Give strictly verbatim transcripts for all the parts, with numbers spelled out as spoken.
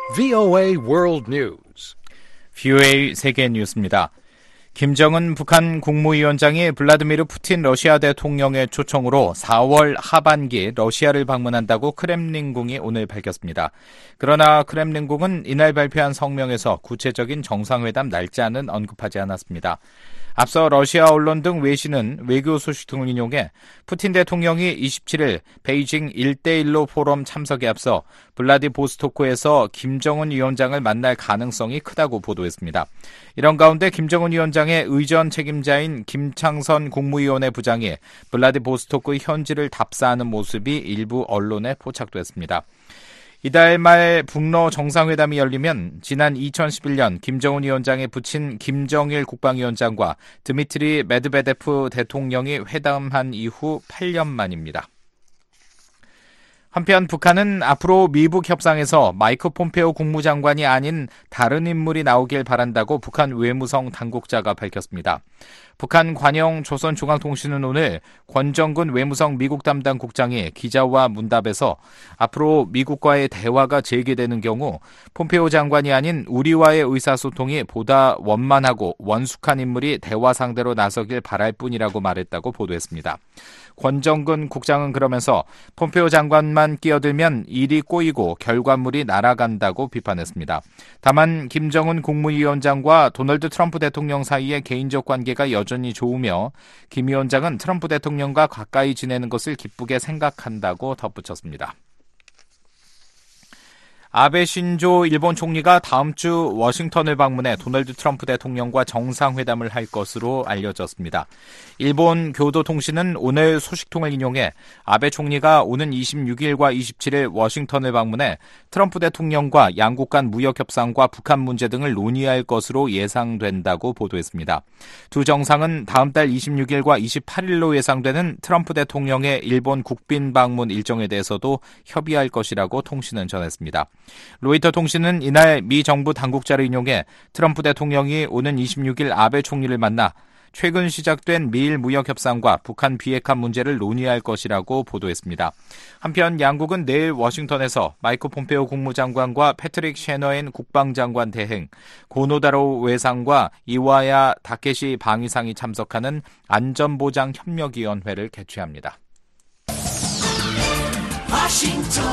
브이오에이 World News. 브이오에이 세계 뉴스입니다. 김정은 북한 국무위원장이 블라디미르 푸틴 러시아 대통령의 초청으로 사월 하반기 러시아를 방문한다고 크렘린궁이 오늘 밝혔습니다. 그러나 크렘린궁은 이날 발표한 성명에서 구체적인 정상회담 날짜는 언급하지 않았습니다. 앞서 러시아 언론 등 외신은 외교 소식 등을 인용해 푸틴 대통령이 이십칠일 베이징 일대일로 포럼 참석에 앞서 블라디보스토크에서 김정은 위원장을 만날 가능성이 크다고 보도했습니다. 이런 가운데 김정은 위원장의 의전 책임자인 김창선 국무위원회 부장이 블라디보스토크 현지를 답사하는 모습이 일부 언론에 포착됐습니다. 이달 말 북러 정상회담이 열리면 지난 이천십일년 김정은 위원장이 붙인 김정일 국방위원장과 드미트리 메드베데프 대통령이 회담한 이후 팔 년 만입니다. 한편 북한은 앞으로 미북 협상에서 마이크 폼페오 국무장관이 아닌 다른 인물이 나오길 바란다고 북한 외무성 당국자가 밝혔습니다. 북한 관영 조선중앙통신은 오늘 권정근 외무성 미국 담당 국장이 기자와 문답에서 앞으로 미국과의 대화가 재개되는 경우 폼페오 장관이 아닌 우리와의 의사소통이 보다 원만하고 원숙한 인물이 대화 상대로 나서길 바랄 뿐이라고 말했다고 보도했습니다. 권정근 국장은 그러면서 폼페오 장관만 끼어들면 일이 꼬이고 결과물이 날아간다고 비판했습니다. 다만 김정은 국무위원장과 도널드 트럼프 대통령 사이의 개인적 관계가 여전히 좋으며 김 위원장은 트럼프 대통령과 가까이 지내는 것을 기쁘게 생각한다고 덧붙였습니다. 아베 신조 일본 총리가 다음 주 워싱턴을 방문해 도널드 트럼프 대통령과 정상회담을 할 것으로 알려졌습니다. 일본 교도통신은 오늘 소식통을 인용해 아베 총리가 오는 이십육일과 이십칠일 워싱턴을 방문해 트럼프 대통령과 양국 간 무역협상과 북한 문제 등을 논의할 것으로 예상된다고 보도했습니다. 두 정상은 다음 달 이십육일과 이십팔일로 예상되는 트럼프 대통령의 일본 국빈 방문 일정에 대해서도 협의할 것이라고 통신은 전했습니다. 로이터 통신은 이날 미 정부 당국자를 인용해 트럼프 대통령이 오는 이십육일 아베 총리를 만나 최근 시작된 미일 무역협상과 북한 비핵화 문제를 논의할 것이라고 보도했습니다. 한편 양국은 내일 워싱턴에서 마이크 폼페오 국무장관과 패트릭 셰너엔 국방장관 대행, 고노다로 외상과 이와야 다케시 방위상이 참석하는 안전보장협력위원회를 개최합니다. 워싱턴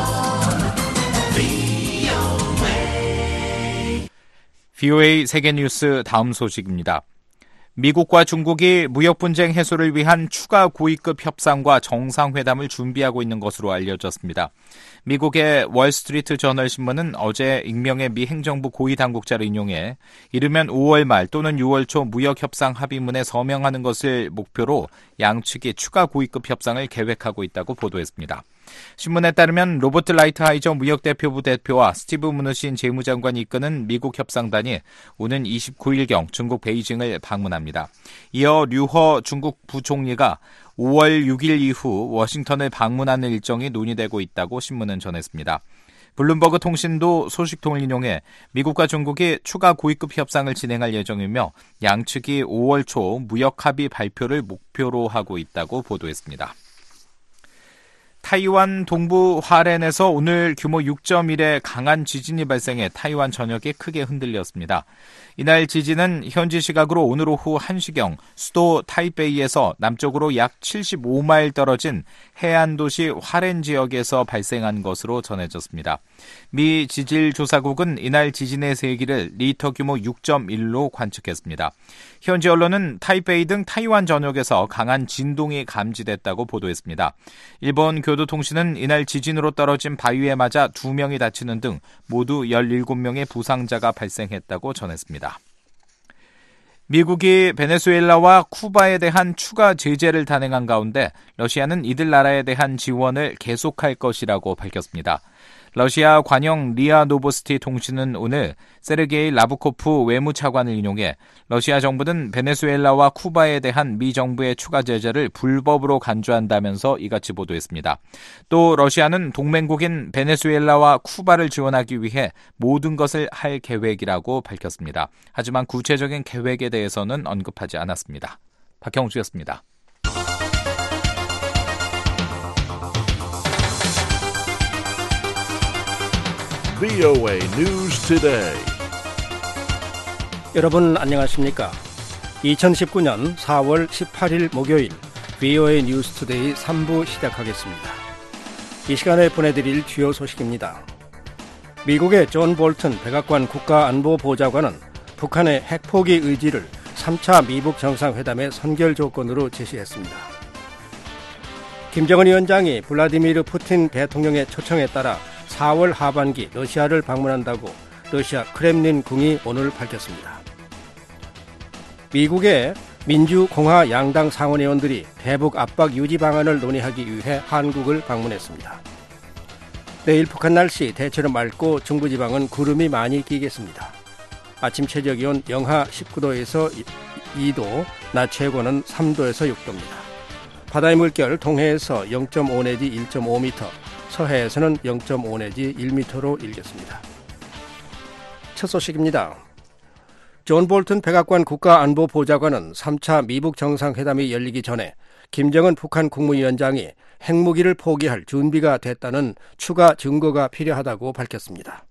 브이오에이 세계뉴스 다음 소식입니다. 미국과 중국이 무역 분쟁 해소를 위한 추가 고위급 협상과 정상회담을 준비하고 있는 것으로 알려졌습니다. 미국의 월스트리트 저널 신문은 어제 익명의 미 행정부 고위 당국자를 인용해 이르면 오월 말 또는 유월 초 무역 협상 합의문에 서명하는 것을 목표로 양측이 추가 고위급 협상을 계획하고 있다고 보도했습니다. 신문에 따르면 로버트 라이트하이저 무역대표부 대표와 스티브 무누신 재무장관이 이끄는 미국 협상단이 오는 이십구일경 중국 베이징을 방문합니다. 이어 류허 중국 부총리가 오월 육일 이후 워싱턴을 방문하는 일정이 논의되고 있다고 신문은 전했습니다. 블룸버그 통신도 소식통을 인용해 미국과 중국이 추가 고위급 협상을 진행할 예정이며 양측이 오월 초 무역 합의 발표를 목표로 하고 있다고 보도했습니다. 타이완 동부 화롄에서 오늘 규모 육 점 일의 강한 지진이 발생해 타이완 전역이 크게 흔들렸습니다. 이날 지진은 현지 시각으로 오늘 오후 한 시경 수도 타이베이에서 남쪽으로 약 칠십오 마일 떨어진 해안 도시 화롄 지역에서 발생한 것으로 전해졌습니다. 미 지질조사국은 이날 지진의 세기를 리터 규모 육 점 일로 관측했습니다. 현지 언론은 타이베이 등 타이완 전역에서 강한 진동이 감지됐다고 보도했습니다. 일본 교도통신은 이날 지진으로 떨어진 바위에 맞아 두 명이 다치는 등 모두 열일곱 명의 부상자가 발생했다고 전했습니다. 미국이 베네수엘라와 쿠바에 대한 추가 제재를 단행한 가운데 러시아는 이들 나라에 대한 지원을 계속할 것이라고 밝혔습니다. 러시아 관영 리아 노보스티 통신은 오늘 세르게이 라브코프 외무차관을 인용해 러시아 정부는 베네수엘라와 쿠바에 대한 미 정부의 추가 제재를 불법으로 간주한다면서 이같이 보도했습니다. 또 러시아는 동맹국인 베네수엘라와 쿠바를 지원하기 위해 모든 것을 할 계획이라고 밝혔습니다. 하지만 구체적인 계획에 대해서는 언급하지 않았습니다. 박형주였습니다. 브이오에이 News Today. 여러분 안녕하십니까? 이천십구년 사월 십팔일 목요일 브이오에이 뉴스 투데이 삼 부 시작하겠습니다. 이 시간에 보내드릴 주요 소식입니다. 미국의 존 볼튼 백악관 국가안보보좌관은 북한의 핵포기 의지를 삼 차 미북 정상회담의 선결 조건으로 제시했습니다. 김정은 위원장이 블라디미르 푸틴 대통령의 초청에 따라 사월 하반기 러시아를 방문한다고 러시아 크렘린궁이 오늘 밝혔습니다. 미국의 민주공화 양당 상원의원들이 대북 압박 유지 방안을 논의하기 위해 한국을 방문했습니다. 내일 북한 날씨 대체로 맑고 중부지방은 구름이 많이 끼겠습니다. 아침 최저기온 영하 십구도에서 이도, 낮 최고는 삼도에서 육도입니다. 바다의 물결 동해에서 영 점 오 내지 일 점 오 미터, 서해에서는 영 점 오 내지 일 미터로 일겠습니다. 첫 소식입니다. 존 볼튼 백악관 국가안보보좌관은 삼 차 미북 정상회담이 열리기 전에 김정은 북한 국무위원장이 핵무기를 포기할 준비가 됐다는 추가 증거가 필요하다고 밝혔습니다.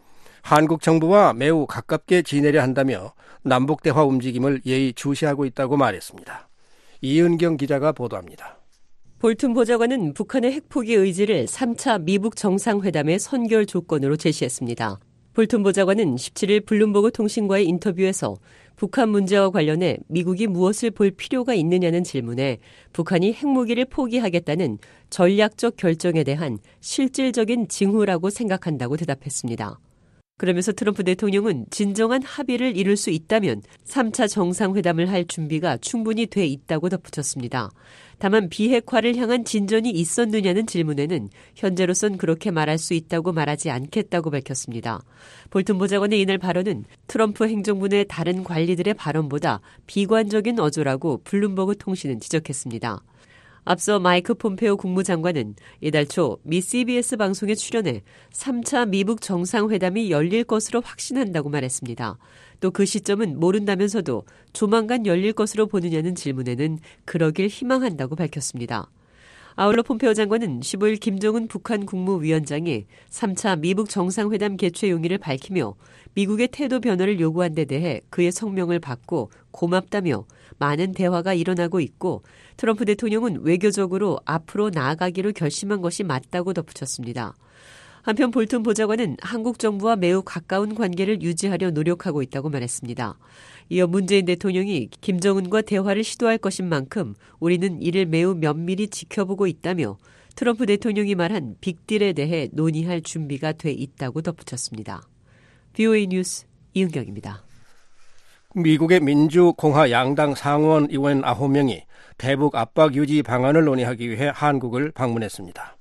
한국 정부와 매우 가깝게 지내려 한다며 남북대화 움직임을 예의주시하고 있다고 말했습니다. 이은경 기자가 보도합니다. 볼튼 보좌관은 북한의 핵포기 의지를 삼 차 미북 정상회담의 선결 조건으로 제시했습니다. 볼튼 보좌관은 십칠일 블룸버그 통신과의 인터뷰에서 북한 문제와 관련해 미국이 무엇을 볼 필요가 있느냐는 질문에 북한이 핵무기를 포기하겠다는 전략적 결정에 대한 실질적인 징후라고 생각한다고 대답했습니다. 그러면서 트럼프 대통령은 진정한 합의를 이룰 수 있다면 삼 차 정상회담을 할 준비가 충분히 돼 있다고 덧붙였습니다. 다만 비핵화를 향한 진전이 있었느냐는 질문에는 현재로선 그렇게 말할 수 있다고 말하지 않겠다고 밝혔습니다. 볼튼 보좌관의 이날 발언은 트럼프 행정부 내 다른 관리들의 발언보다 비관적인 어조라고 블룸버그 통신은 지적했습니다. 앞서 마이크 폼페오 국무장관은 이달 초 미 씨비에스 방송에 출연해 삼 차 미북 정상회담이 열릴 것으로 확신한다고 말했습니다. 또 그 시점은 모른다면서도 조만간 열릴 것으로 보느냐는 질문에는 그러길 희망한다고 밝혔습니다. 아울러 폼페오 장관은 십오일 김정은 북한 국무위원장이 삼 차 미북 정상회담 개최 용의를 밝히며 미국의 태도 변화를 요구한 데 대해 그의 성명을 받고 고맙다며 많은 대화가 일어나고 있고 트럼프 대통령은 외교적으로 앞으로 나아가기로 결심한 것이 맞다고 덧붙였습니다. 한편 볼튼 보좌관은 한국 정부와 매우 가까운 관계를 유지하려 노력하고 있다고 말했습니다. 이어 문재인 대통령이 김정은과 대화를 시도할 것인 만큼 우리는 이를 매우 면밀히 지켜보고 있다며 트럼프 대통령이 말한 빅딜에 대해 논의할 준비가 돼 있다고 덧붙였습니다. 브이오에이 뉴스 이은경입니다. 미국의 민주공화 양당 상원 의원 아홉 명이 대북 압박 유지 방안을 논의하기 위해 한국을 방문했습니다.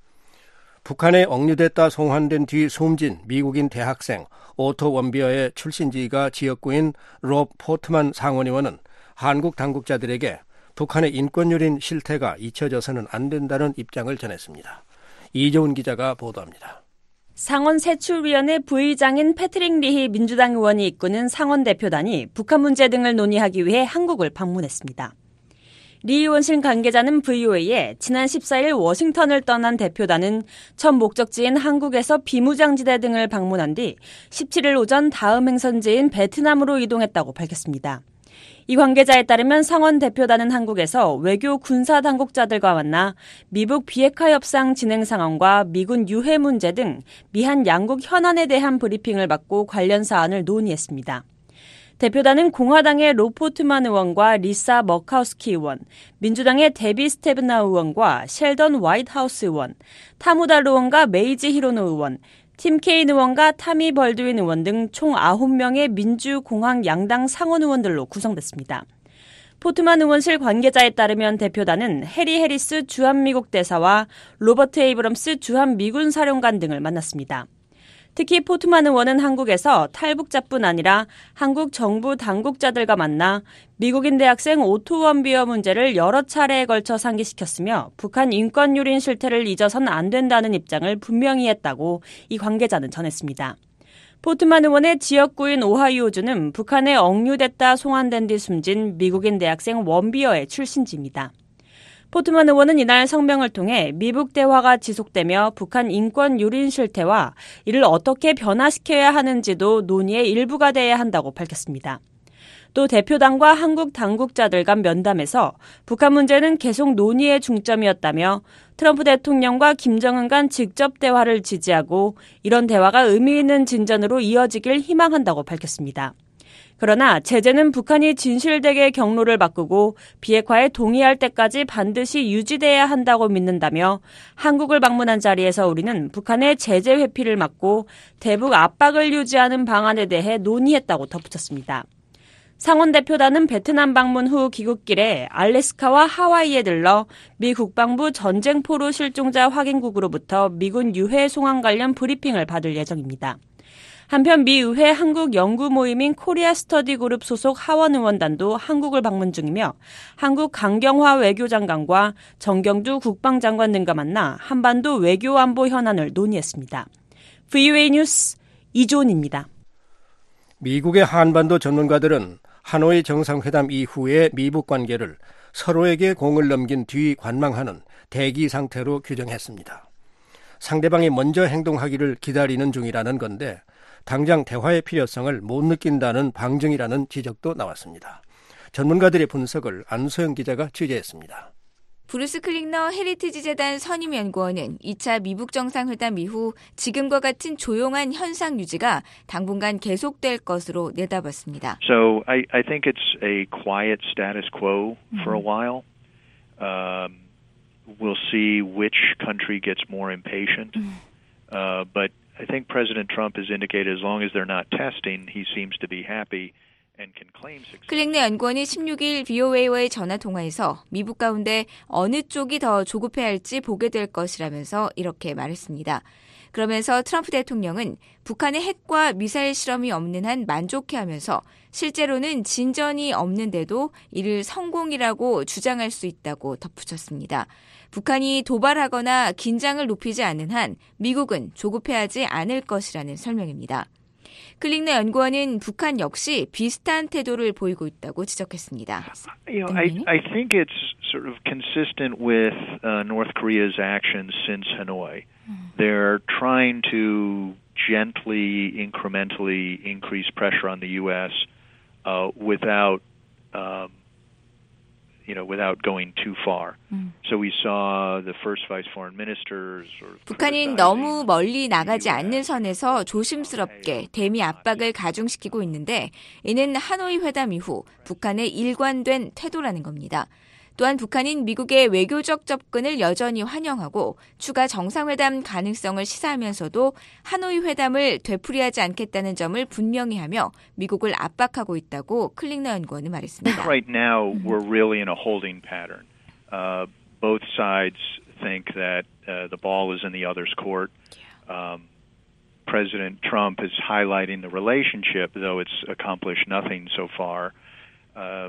북한에 억류됐다 송환된 뒤 숨진 미국인 대학생 오토 원비어의 출신지가 지역구인 롭 포트만 상원의원은 한국 당국자들에게 북한의 인권유린 실태가 잊혀져서는 안 된다는 입장을 전했습니다. 이재훈 기자가 보도합니다. 상원 세출위원회 부의장인 패트릭 리히 민주당 의원이 이끄는 상원 대표단이 북한 문제 등을 논의하기 위해 한국을 방문했습니다. 리 의원실 관계자는 브이오에이에 지난 십사일 워싱턴을 떠난 대표단은 첫 목적지인 한국에서 비무장지대 등을 방문한 뒤 십칠일 오전 다음 행선지인 베트남으로 이동했다고 밝혔습니다. 이 관계자에 따르면 상원 대표단은 한국에서 외교 군사 당국자들과 만나 미북 비핵화 협상 진행 상황과 미군 유해 문제 등 미한 양국 현안에 대한 브리핑을 받고 관련 사안을 논의했습니다. 대표단은 공화당의 로 포트만 의원과 리사 머카우스키 의원, 민주당의 데비 스테브나 의원과 셸던 화이트하우스 의원, 타무달 의원과 메이지 히로노 의원, 팀 케인 의원과 타미 벌드윈 의원 등 총 아홉 명의 민주공화 양당 상원 의원들로 구성됐습니다. 포트만 의원실 관계자에 따르면 대표단은 해리 해리스 주한미국 대사와 로버트 에이브럼스 주한미군 사령관 등을 만났습니다. 특히 포트만 의원은 한국에서 탈북자뿐 아니라 한국 정부 당국자들과 만나 미국인 대학생 오토 원비어 문제를 여러 차례에 걸쳐 상기시켰으며 북한 인권유린 실태를 잊어서는 안 된다는 입장을 분명히 했다고 이 관계자는 전했습니다. 포트만 의원의 지역구인 오하이오주는 북한에 억류됐다 송환된 뒤 숨진 미국인 대학생 원비어의 출신지입니다. 포트만 의원은 이날 성명을 통해 미북 대화가 지속되며 북한 인권 유린 실태와 이를 어떻게 변화시켜야 하는지도 논의의 일부가 돼야 한다고 밝혔습니다. 또 대표단과 한국 당국자들 간 면담에서 북한 문제는 계속 논의의 중점이었다며 트럼프 대통령과 김정은 간 직접 대화를 지지하고 이런 대화가 의미 있는 진전으로 이어지길 희망한다고 밝혔습니다. 그러나 제재는 북한이 진실되게 경로를 바꾸고 비핵화에 동의할 때까지 반드시 유지돼야 한다고 믿는다며 한국을 방문한 자리에서 우리는 북한의 제재 회피를 막고 대북 압박을 유지하는 방안에 대해 논의했다고 덧붙였습니다. 상원 대표단은 베트남 방문 후 귀국길에 알래스카와 하와이에 들러 미 국방부 전쟁포로 실종자 확인국으로부터 미군 유해 송환 관련 브리핑을 받을 예정입니다. 한편 미 의회 한국 연구 모임인 코리아 스터디 그룹 소속 하원 의원단도 한국을 방문 중이며 한국 강경화 외교장관과 정경두 국방장관 등과 만나 한반도 외교 안보 현안을 논의했습니다. 브이오에이 뉴스 이조은입니다. 미국의 한반도 전문가들은 하노이 정상회담 이후의 미북 관계를 서로에게 공을 넘긴 뒤 관망하는 대기 상태로 규정했습니다. 상대방이 먼저 행동하기를 기다리는 중이라는 건데 당장 대화의 필요성을 못 느낀다는 방증이라는 지적도 나왔습니다. 전문가들의 분석을 안소영 기자가 취재했습니다. 브루스 클링너 헤리티지 재단 선임 연구원은 이 차 미북 정상회담 이후 지금과 같은 조용한 현상 유지가 당분간 계속될 것으로 내다봤습니다. So I, I think it's a quiet status quo for a while. Um, we'll see which country gets more impatient. Uh, but I think President Trump has indicated as long as they're not testing, he seems to be happy. 클링너 연구원이 십육 일 브이오에이와의 전화 통화에서 미북 가운데 어느 쪽이 더 조급해야 할지 보게 될 것이라면서 이렇게 말했습니다. 그러면서 트럼프 대통령은 북한의 핵과 미사일 실험이 없는 한 만족해하면서 실제로는 진전이 없는데도 이를 성공이라고 주장할 수 있다고 덧붙였습니다. 북한이 도발하거나 긴장을 높이지 않는 한 미국은 조급해하지 않을 것이라는 설명입니다. 클링너 연구원은 북한 역시 비슷한 태도를 보이고 있다고 지적했습니다. You know, I, I think it's sort of consistent with uh, North Korea's actions since Hanoi. They're trying to gently, incrementally increase pressure on the U S uh, without, um, you know, without going too far. Mm. So we saw the first vice foreign ministers. 북한은 너무 멀리 나가지 않는 선에서 조심스럽게 대미 압박을 가중시키고 있는데 이는 하노이 회담 이후 북한의 일관된 태도라는 겁니다. 또한 북한은 미국의 외교적 접근을 여전히 환영하고 추가 정상회담 가능성을 시사하면서도 하노이 회담을 되풀이하지 않겠다는 점을 분명히 하며 미국을 압박하고 있다고 클링너 연구원은 말했습니다. Right now we're really in a holding pattern. Uh, both sides think that uh, the ball is in the other's court. Um, President Trump is highlighting the relationship, though it's accomplished nothing so far. Uh,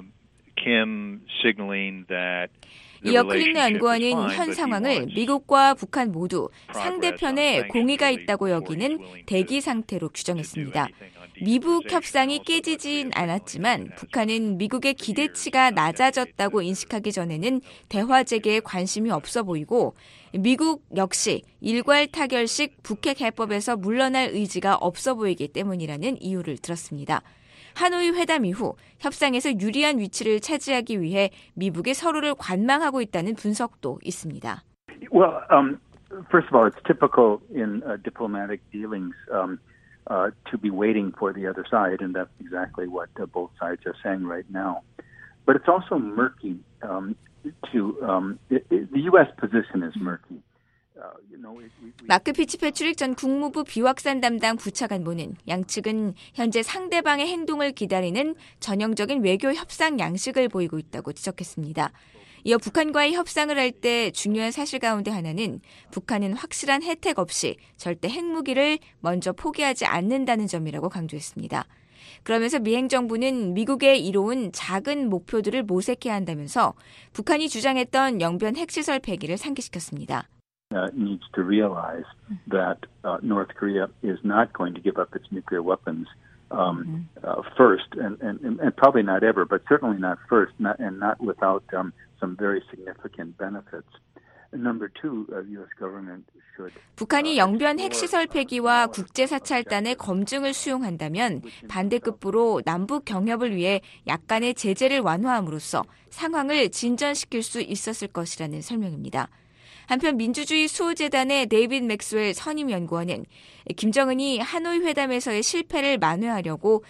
Kim signaling that 이어 클링너 연구원은 현 상황을 미국과 북한 모두 상대편에 공의가 있다고 여기는 대기 상태로 규정했습니다. 미북 협상이 깨지진 않았지만 북한은 미국의 기대치가 낮아졌다고 인식하기 전에는 대화 재개에 관심이 없어 보이고 미국 역시 일괄 타결식 북핵 해법에서 물러날 의지가 없어 보이기 때문이라는 이유를 들었습니다. 하노이 회담 이후 협상에서 유리한 위치를 차지하기 위해 미북이 서로를 관망하고 있다는 분석도 있습니다. Well, um, first of all, it's typical in uh, diplomatic dealings um, uh, to be waiting for the other side, and that's exactly what uh, both sides are saying right now. But it's also murky. Um, to um, it, it, the U S position is murky. 마크 피츠패트릭 전 국무부 비확산 담당 부차관보는 양측은 현재 상대방의 행동을 기다리는 전형적인 외교 협상 양식을 보이고 있다고 지적했습니다. 이어 북한과의 협상을 할 때 중요한 사실 가운데 하나는 북한은 확실한 혜택 없이 절대 핵무기를 먼저 포기하지 않는다는 점이라고 강조했습니다. 그러면서 미 행정부는 미국의 이로운 작은 목표들을 모색해야 한다면서 북한이 주장했던 영변 핵시설 폐기를 상기시켰습니다. uh, needs to realize that uh, North Korea is not going to give up its nuclear weapons um, uh, first, and, and, and probably not ever, but certainly not first, not, and not without um, some very significant benefits. Number two, uh, U S government should. 북한이 영변 핵시설 폐기와 국제사찰단의 검증을 수용한다면 반대급부로 남북 경협을 위해 약간의 제재를 완화함으로써 상황을 진전시킬 수 있었을 것이라는 설명입니다. 한편 민주주의 수호재단의 데이빗 맥스웰 선임연구원은 김정은이 하노이 회담에서의 실패를 만회하려고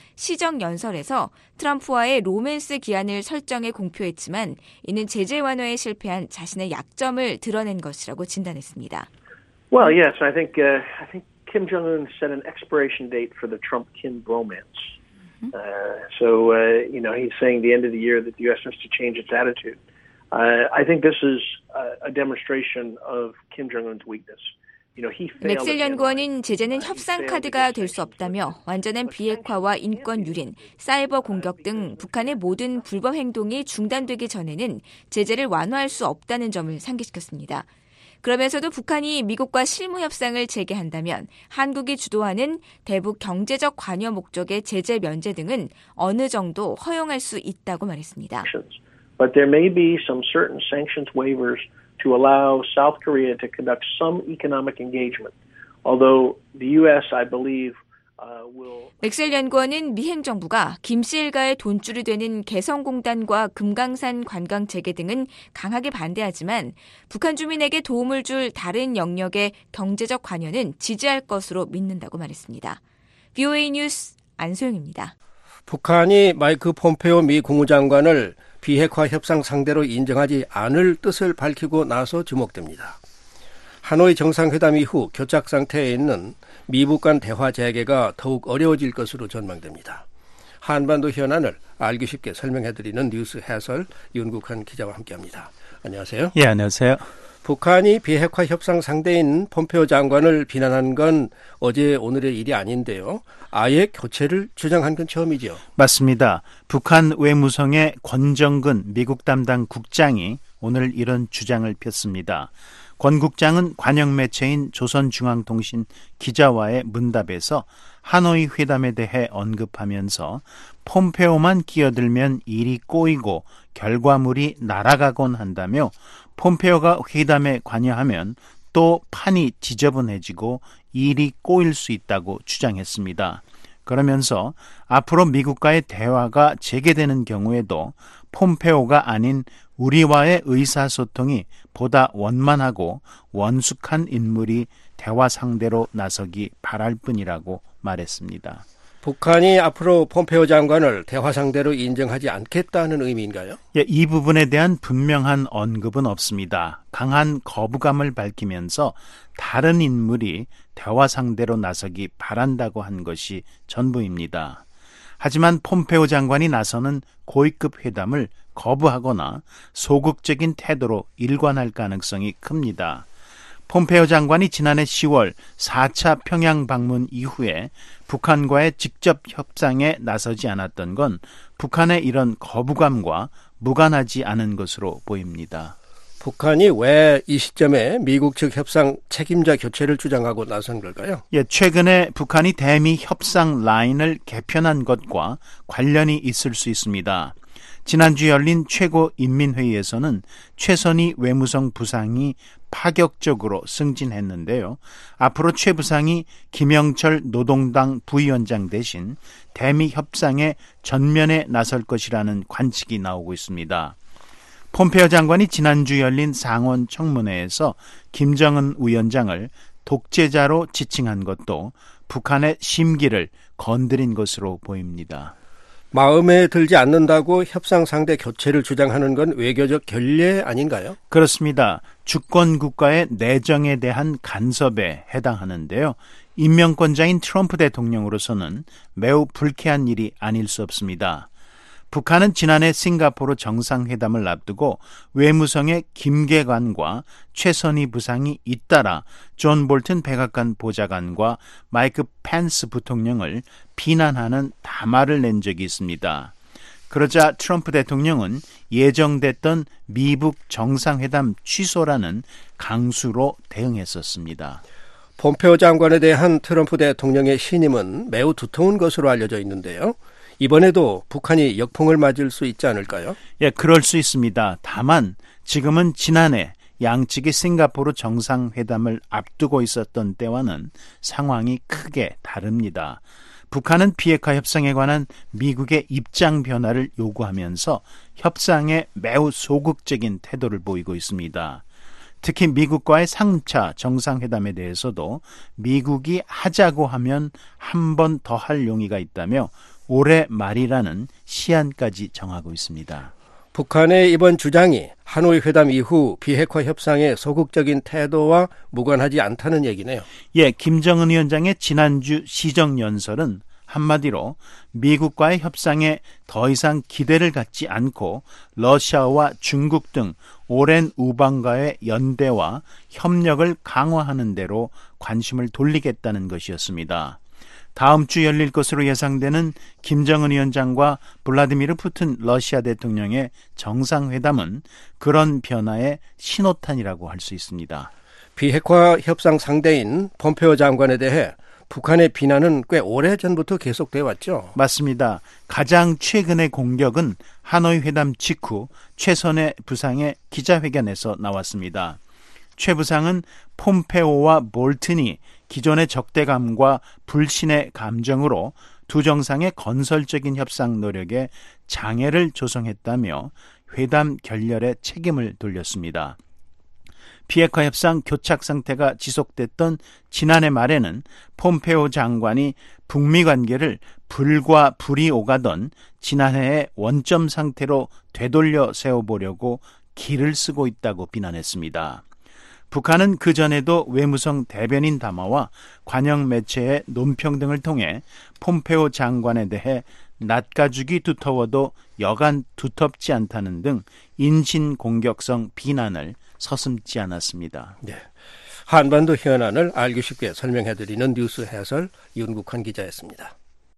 시정연설에서 트럼프와의 로맨스 기한을 설정해 공표했지만 이는 제재 완화에 실패한 자신의 약점을 드러낸 것이라고 진단했습니다. Well, yes, I think uh, I think Kim Jong-un set an expiration date for the Trump-Kim bromance. Uh, so, uh, you know, he's saying the end of the year that the U S has to change its attitude. Uh, I think this is a, a demonstration of Kim Jong-un's weakness. You know, he failed. 맥셀 연구원은 제재는 협상 카드가 될 수 없다며 완전한 비핵화와 인권 유린, 사이버 공격 등 북한의 모든 불법 행동이 중단되기 전에는 제재를 완화할 수 없다는 점을 상기시켰습니다. 그러면서도 북한이 미국과 실무 협상을 재개한다면 한국이 주도하는 대북 경제적 관여 목적의 제재 면제 등은 어느 정도 허용할 수 있다고 말했습니다. But there may be some certain sanctions waivers to allow South Korea to conduct some economic engagement. Although the U S, I believe, uh, will. 맥셀 연구원은 미 행정부가 김씨 일가의 돈줄이 되는 개성공단과 금강산 관광 재개 등은 강하게 반대하지만 북한 주민에게 도움을 줄 다른 영역의 경제적 관여는 지지할 것으로 믿는다고 말했습니다. 브이오에이 뉴스 안소영입니다. 북한이 마이크 폼페오 미 국무장관을 비핵화 협상 상대로 인정하지 않을 뜻을 밝히고 나서 주목됩니다. 하노이 정상회담 이후 교착 상태에 있는 미북 간 대화 재개가 더욱 어려워질 것으로 전망됩니다. 한반도 현안을 알기 쉽게 설명해드리는 뉴스 해설 윤국한 기자와 함께합니다. 안녕하세요. 예, 안녕하세요. 북한이 비핵화 협상 상대인 폼페오 장관을 비난한 건 어제 오늘의 일이 아닌데요. 아예 교체를 주장한 건 처음이죠. 맞습니다. 북한 외무성의 권정근 미국 담당 국장이 오늘 이런 주장을 폈습니다. 권 국장은 관영 매체인 조선중앙통신 기자와의 문답에서 하노이 회담에 대해 언급하면서 폼페오만 끼어들면 일이 꼬이고 결과물이 날아가곤 한다며 폼페오가 회담에 관여하면 또 판이 지저분해지고 일이 꼬일 수 있다고 주장했습니다. 그러면서 앞으로 미국과의 대화가 재개되는 경우에도 폼페오가 아닌 우리와의 의사소통이 보다 원만하고 원숙한 인물이 대화 상대로 나서기 바랄 뿐이라고 말했습니다. 북한이 앞으로 폼페오 장관을 대화 상대로 인정하지 않겠다는 의미인가요? 예, 이 부분에 대한 분명한 언급은 없습니다. 강한 거부감을 밝히면서 다른 인물이 대화 상대로 나서기 바란다고 한 것이 전부입니다. 하지만 폼페오 장관이 나서는 고위급 회담을 거부하거나 소극적인 태도로 일관할 가능성이 큽니다. 폼페오 장관이 지난해 시월 사 차 평양 방문 이후에 북한과의 직접 협상에 나서지 않았던 건 북한의 이런 거부감과 무관하지 않은 것으로 보입니다. 북한이 왜 이 시점에 미국 측 협상 책임자 교체를 주장하고 나선 걸까요? 예, 최근에 북한이 대미 협상 라인을 개편한 것과 관련이 있을 수 있습니다. 지난주 열린 최고인민회의에서는 최선희 외무성 부상이 파격적으로 승진했는데요. 앞으로 최 부상이 김영철 노동당 부위원장 대신 대미 협상에 전면에 나설 것이라는 관측이 나오고 있습니다. 폼페오 장관이 지난주 열린 상원 청문회에서 김정은 위원장을 독재자로 지칭한 것도 북한의 심기를 건드린 것으로 보입니다. 마음에 들지 않는다고 협상 상대 교체를 주장하는 건 외교적 결례 아닌가요? 그렇습니다. 주권 국가의 내정에 대한 간섭에 해당하는데요. 임명권자인 트럼프 대통령으로서는 매우 불쾌한 일이 아닐 수 없습니다. 북한은 지난해 싱가포르 정상회담을 앞두고 외무성의 김계관과 최선희 부상이 잇따라 존 볼튼 백악관 보좌관과 마이크 펜스 부통령을 비난하는 담화를 낸 적이 있습니다. 그러자 트럼프 대통령은 예정됐던 미북 정상회담 취소라는 강수로 대응했었습니다. 폼페오 장관에 대한 트럼프 대통령의 신임은 매우 두터운 것으로 알려져 있는데요. 이번에도 북한이 역풍을 맞을 수 있지 않을까요? 예, 그럴 수 있습니다. 다만 지금은 지난해 양측이 싱가포르 정상회담을 앞두고 있었던 때와는 상황이 크게 다릅니다. 북한은 비핵화 협상에 관한 미국의 입장 변화를 요구하면서 협상에 매우 소극적인 태도를 보이고 있습니다. 특히 미국과의 삼 차 정상회담에 대해서도 미국이 하자고 하면 한 번 더 할 용의가 있다며 올해 말이라는 시한까지 정하고 있습니다. 북한의 이번 주장이 하노이 회담 이후 비핵화 협상의 소극적인 태도와 무관하지 않다는 얘기네요. 예, 김정은 위원장의 지난주 시정연설은 한마디로 미국과의 협상에 더 이상 기대를 갖지 않고 러시아와 중국 등 오랜 우방과의 연대와 협력을 강화하는 대로 관심을 돌리겠다는 것이었습니다. 다음 주 열릴 것으로 예상되는 김정은 위원장과 블라디미르 푸틴 러시아 대통령의 정상회담은 그런 변화의 신호탄이라고 할 수 있습니다. 비핵화 협상 상대인 폼페오 장관에 대해 북한의 비난은 꽤 오래전부터 계속되어 왔죠. 맞습니다. 가장 최근의 공격은 하노이 회담 직후 최선의 부상의 기자회견에서 나왔습니다. 최 부상은 폼페오와 볼튼이 기존의 적대감과 불신의 감정으로 두 정상의 건설적인 협상 노력에 장애를 조성했다며 회담 결렬에 책임을 돌렸습니다. 비핵화 협상 교착 상태가 지속됐던 지난해 말에는 폼페오 장관이 북미 관계를 불과 불이 오가던 지난해의 원점 상태로 되돌려 세워보려고 기를 쓰고 있다고 비난했습니다. 북한은 그전에도 외무성 대변인 담화와 관영 매체의 논평 등을 통해 폼페오 장관에 대해 낯가죽이 두터워도 여간 두텁지 않다는 등 인신공격성 비난을 서슴지 않았습니다. 네. 한반도 현안을 알기 쉽게 설명해드리는 뉴스 해설 윤국환 기자였습니다.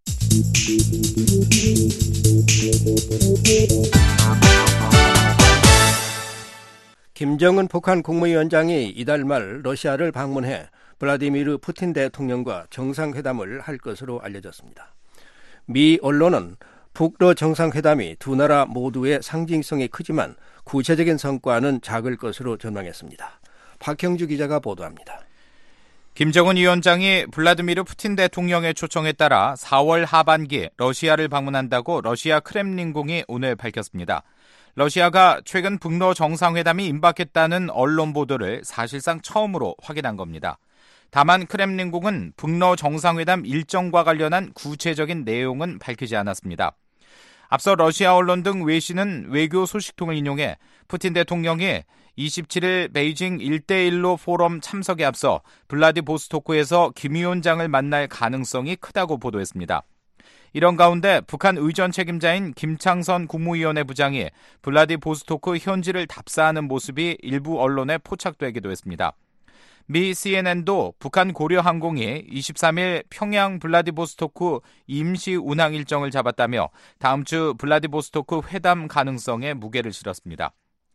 김정은 북한 국무위원장이 이달 말 러시아를 방문해 블라디미르 푸틴 대통령과 정상회담을 할 것으로 알려졌습니다. 미 언론은 북러 정상회담이 두 나라 모두의 상징성이 크지만 구체적인 성과는 작을 것으로 전망했습니다. 박형주 기자가 보도합니다. 김정은 위원장이 블라디미르 푸틴 대통령의 초청에 따라 사월 하반기 러시아를 방문한다고 러시아 크렘린궁이 오늘 밝혔습니다. 러시아가 최근 북러 정상회담이 임박했다는 언론 보도를 사실상 처음으로 확인한 겁니다. 다만 크렘린궁은 북러 정상회담 일정과 관련한 구체적인 내용은 밝히지 않았습니다. 앞서 러시아 언론 등 외신은 외교 소식통을 인용해 푸틴 대통령이 이십칠일 베이징 일대일로 포럼 참석에 앞서 블라디보스토크에서 김 위원장을 만날 가능성이 크다고 보도했습니다. 이런 가운데 북한 의전 책임자인 김창선 국무위원회 부장이 블라디보스토크 현지를 답사하는 모습이 일부 언론에 포착되기도 했습니다. 미 씨엔엔도 북한 고려항공이 이십삼일 평양 블라디보스토크 임시 운항 일정을 잡았다며 다음 주 블라디보스토크 회담 가능성에 무게를 실었습니다.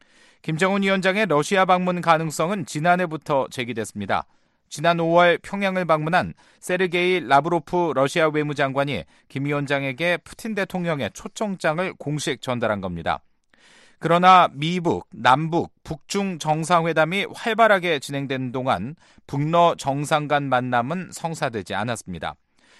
김정은 위원장의 러시아 방문 가능성은 지난해부터 제기됐습니다. 지난 오월 평양을 방문한 세르게이 라브로프 러시아 외무장관이 김 위원장에게 푸틴 대통령의 초청장을 공식 전달한 겁니다. 그러나 미북, 남북, 북중 정상회담이 활발하게 진행되는 동안 북러 정상 간 만남은 성사되지 않았습니다.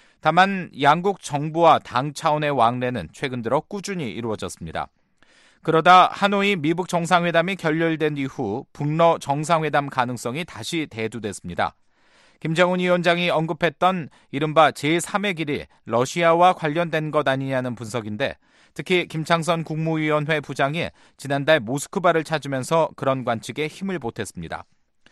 다만 양국 정부와 당 차원의 왕래는 최근 들어 꾸준히 이루어졌습니다. 그러다 하노이 미북 정상회담이 결렬된 이후 북러 정상회담 가능성이 다시 대두됐습니다. 김정은 위원장이 언급했던 이른바 제삼의 길이 러시아와 관련된 것 아니냐는 분석인데 특히 김창선 국무위원회 부장이 지난달 모스크바를 찾으면서 그런 관측에 힘을 보탰습니다.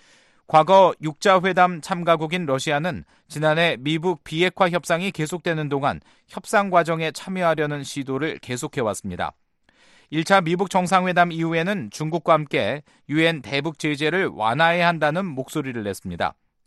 과거 육자회담 참가국인 러시아는 지난해 미북 비핵화 협상이 계속되는 동안 협상 과정에 참여하려는 시도를 계속해왔습니다. 일 차 미북 정상회담 이후에는 중국과 함께 유엔 대북 제재를 완화해야 한다는 목소리를 냈습니다.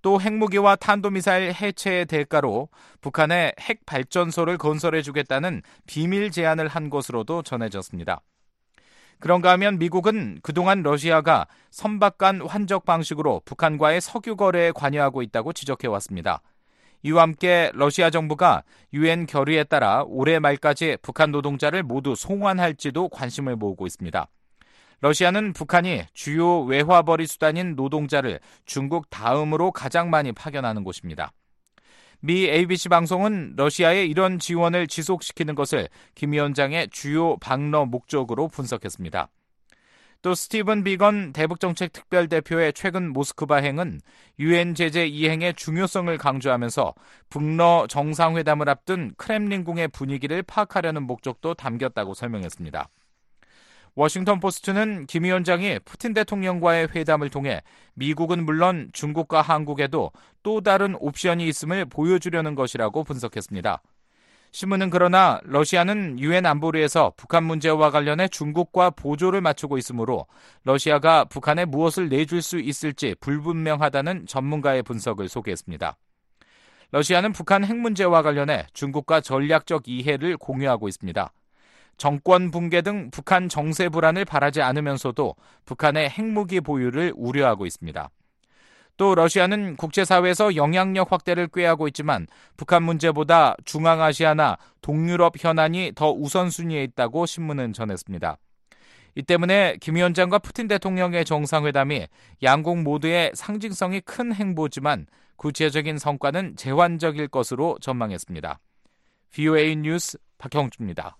또 핵무기와 탄도미사일 해체의 대가로 북한에 핵 발전소를 건설해주겠다는 비밀 제안을 한 것으로도 전해졌습니다. 그런가 하면 미국은 그동안 러시아가 선박 간 환적 방식으로 북한과의 석유 거래에 관여하고 있다고 지적해왔습니다. 이와 함께 러시아 정부가 유엔 결의에 따라 올해 말까지 북한 노동자를 모두 송환할지도 관심을 모으고 있습니다. 러시아는 북한이 주요 외화벌이 수단인 노동자를 중국 다음으로 가장 많이 파견하는 곳입니다. 미 에이비씨 방송은 러시아의 이런 지원을 지속시키는 것을 김 위원장의 주요 방러 목적으로 분석했습니다. 또 스티븐 비건 대북정책특별대표의 최근 모스크바행은 유엔 제재 이행의 중요성을 강조하면서 북러 정상회담을 앞둔 크렘린궁의 분위기를 파악하려는 목적도 담겼다고 설명했습니다. 워싱턴 포스트는 김 위원장이 푸틴 대통령과의 회담을 통해 미국은 물론 중국과 한국에도 또 다른 옵션이 있음을 보여주려는 것이라고 분석했습니다. 신문은 그러나 러시아는 유엔 안보리에서 북한 문제와 관련해 중국과 보조를 맞추고 있으므로 러시아가 북한에 무엇을 내줄 수 있을지 불분명하다는 전문가의 분석을 소개했습니다. 러시아는 북한 핵 문제와 관련해 중국과 전략적 이해를 공유하고 있습니다. 정권 붕괴 등 북한 정세 불안을 바라지 않으면서도 북한의 핵무기 보유를 우려하고 있습니다. 또 러시아는 국제사회에서 영향력 확대를 꾀하고 있지만 북한 문제보다 중앙아시아나 동유럽 현안이 더 우선순위에 있다고 신문은 전했습니다. 이 때문에 김 위원장과 푸틴 대통령의 정상회담이 양국 모두의 상징성이 큰 행보지만 구체적인 성과는 제한적일 것으로 전망했습니다. 브이오에이 뉴스 박형주입니다.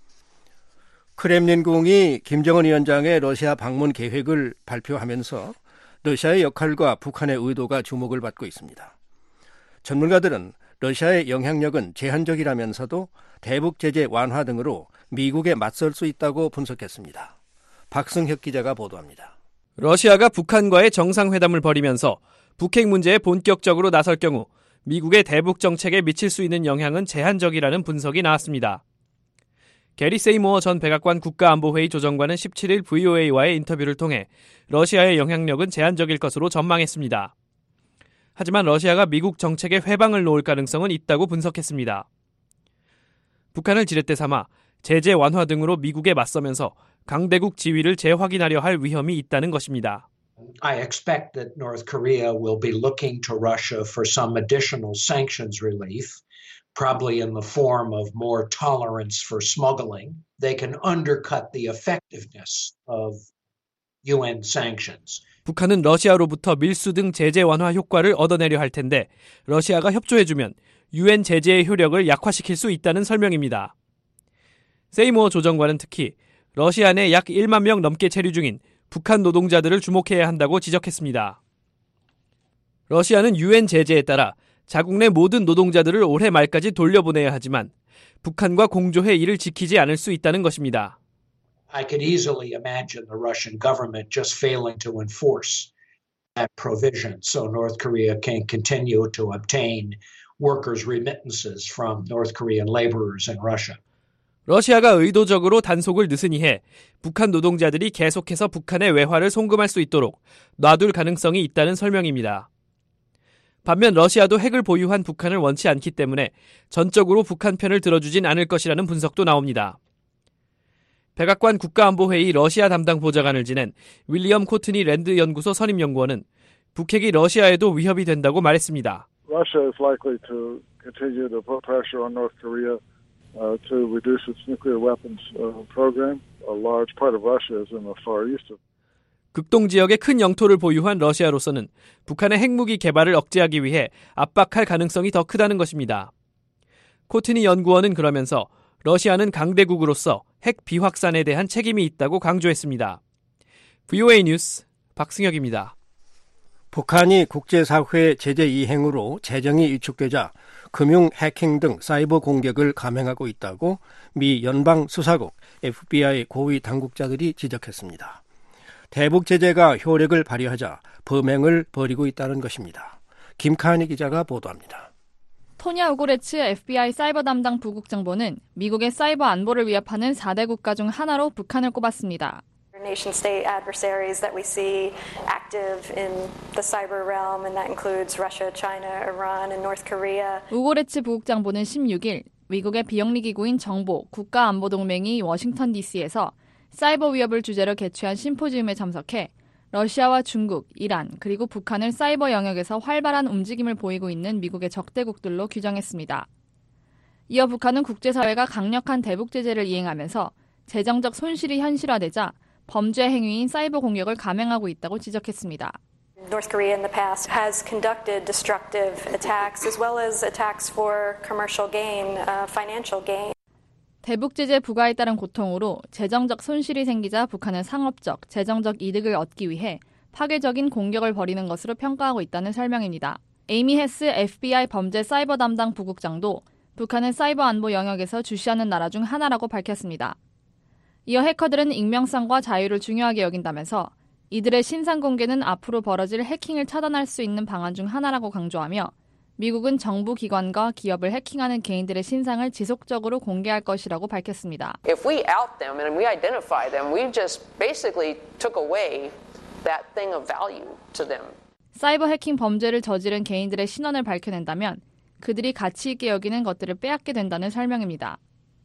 크렘린궁이 김정은 위원장의 러시아 방문 계획을 발표하면서 러시아의 역할과 북한의 의도가 주목을 받고 있습니다. 전문가들은 러시아의 영향력은 제한적이라면서도 대북 제재 완화 등으로 미국에 맞설 수 있다고 분석했습니다. 박승혁 기자가 보도합니다. 러시아가 북한과의 정상회담을 벌이면서 북핵 문제에 본격적으로 나설 경우 미국의 대북 정책에 미칠 수 있는 영향은 제한적이라는 분석이 나왔습니다. 게리 세이모어 전 백악관 국가안보회의 조정관은 십칠 일 브이오에이와의 인터뷰를 통해 러시아의 영향력은 제한적일 것으로 전망했습니다. 하지만 러시아가 미국 정책에 회방을 놓을 가능성은 있다고 분석했습니다. 북한을 지렛대 삼아 제재 완화 등으로 미국에 맞서면서 강대국 지위를 재확인하려 할 위험이 있다는 것입니다. I expect that North Korea will be looking to Russia for some additional sanctions relief. Probably in the form of more tolerance for smuggling. They can undercut the effectiveness of 유엔 sanctions. 북한은 러시아로부터 밀수 등 제재 완화 효과를 얻어내려 할 텐데 러시아가 협조해주면 유엔 제재의 효력을 약화시킬 수 있다는 설명입니다. 세이모어 조정관은 특히 러시아 내 약 일만 명 넘게 체류 중인 북한 노동자들을 주목해야 한다고 지적했습니다. 러시아는 유엔 제재에 따라 자국 내 모든 노동자들을 올해 말까지 돌려보내야 하지만 북한과 공조해 이를 지키지 않을 수 있다는 것입니다. I could easily imagine the Russian government just failing to enforce that provision so North Korea can continue to obtain workers' remittances from North Korean laborers in Russia. 러시아가 의도적으로 단속을 느슨히 해 북한 노동자들이 계속해서 북한의 외화를 송금할 수 있도록 놔둘 가능성이 있다는 설명입니다. 반면 러시아도 핵을 보유한 북한을 원치 않기 때문에 전적으로 북한 편을 들어주진 않을 것이라는 분석도 나옵니다. 백악관 국가안보회의 러시아 담당 보좌관을 지낸 윌리엄 코트니 랜드 연구소 선임연구원은 북핵이 러시아에도 위협이 된다고 말했습니다. Russia is likely to continue to put pressure on North Korea uh, to reduce its nuclear weapons uh, program. A large part of Russia is in the far east of 극동 지역의 큰 영토를 보유한 러시아로서는 북한의 핵무기 개발을 억제하기 위해 압박할 가능성이 더 크다는 것입니다. 코트니 연구원은 그러면서 러시아는 강대국으로서 핵 비확산에 대한 책임이 있다고 강조했습니다. 브이오에이 뉴스 박승혁입니다. 북한이 국제사회 제재 이행으로 재정이 위축되자 금융 해킹 등 사이버 공격을 감행하고 있다고 미 연방수사국 에프비아이 고위 당국자들이 지적했습니다. 대북 제재가 효력을 발휘하자 범행을 벌이고 있다는 것입니다. 김카니 기자가 보도합니다. 토냐 우고레츠 에프비아이 사이버 담당 부국장보는 미국의 사이버 안보를 위협하는 사 대 국가 중 하나로 북한을 꼽았습니다. Nation-state adversaries that we see active in the cyber realm, and that includes Russia, China, Iran, and North Korea. 우고레츠 부국장보는 십육 일 미국의 비영리 기구인 정보 국가안보동맹이 워싱턴 디씨에서 사이버 위협을 주제로 개최한 심포지움에 참석해 러시아와 중국, 이란, 그리고 북한을 사이버 영역에서 활발한 움직임을 보이고 있는 미국의 적대국들로 규정했습니다. 이어 북한은 국제사회가 강력한 대북 제재를 이행하면서 재정적 손실이 현실화되자 범죄 행위인 사이버 공격을 감행하고 있다고 지적했습니다. North Korea in the past has conducted destructive attacks as well as attacks for commercial gain, uh, financial gain. 대북 제재 부과에 따른 고통으로 재정적 손실이 생기자 북한은 상업적, 재정적 이득을 얻기 위해 파괴적인 공격을 벌이는 것으로 평가하고 있다는 설명입니다. 에이미 헤스 에프비아이 범죄 사이버 담당 부국장도 북한은 사이버 안보 영역에서 주시하는 나라 중 하나라고 밝혔습니다. 이어 해커들은 익명성과 자유를 중요하게 여긴다면서 이들의 신상 공개는 앞으로 벌어질 해킹을 차단할 수 있는 방안 중 하나라고 강조하며 미국은 정부 기관과 기업을 해킹하는 개인들의 신상을 지속적으로 공개할 것이라고 밝혔습니다. If we out them and we identify them, we just basically took away that thing of value to them. 사이버 해킹 범죄를 저지른 개인들의 신원을 밝혀낸다면 그들이 가치 있게 여기는 것들을 빼앗게 된다는 설명입니다.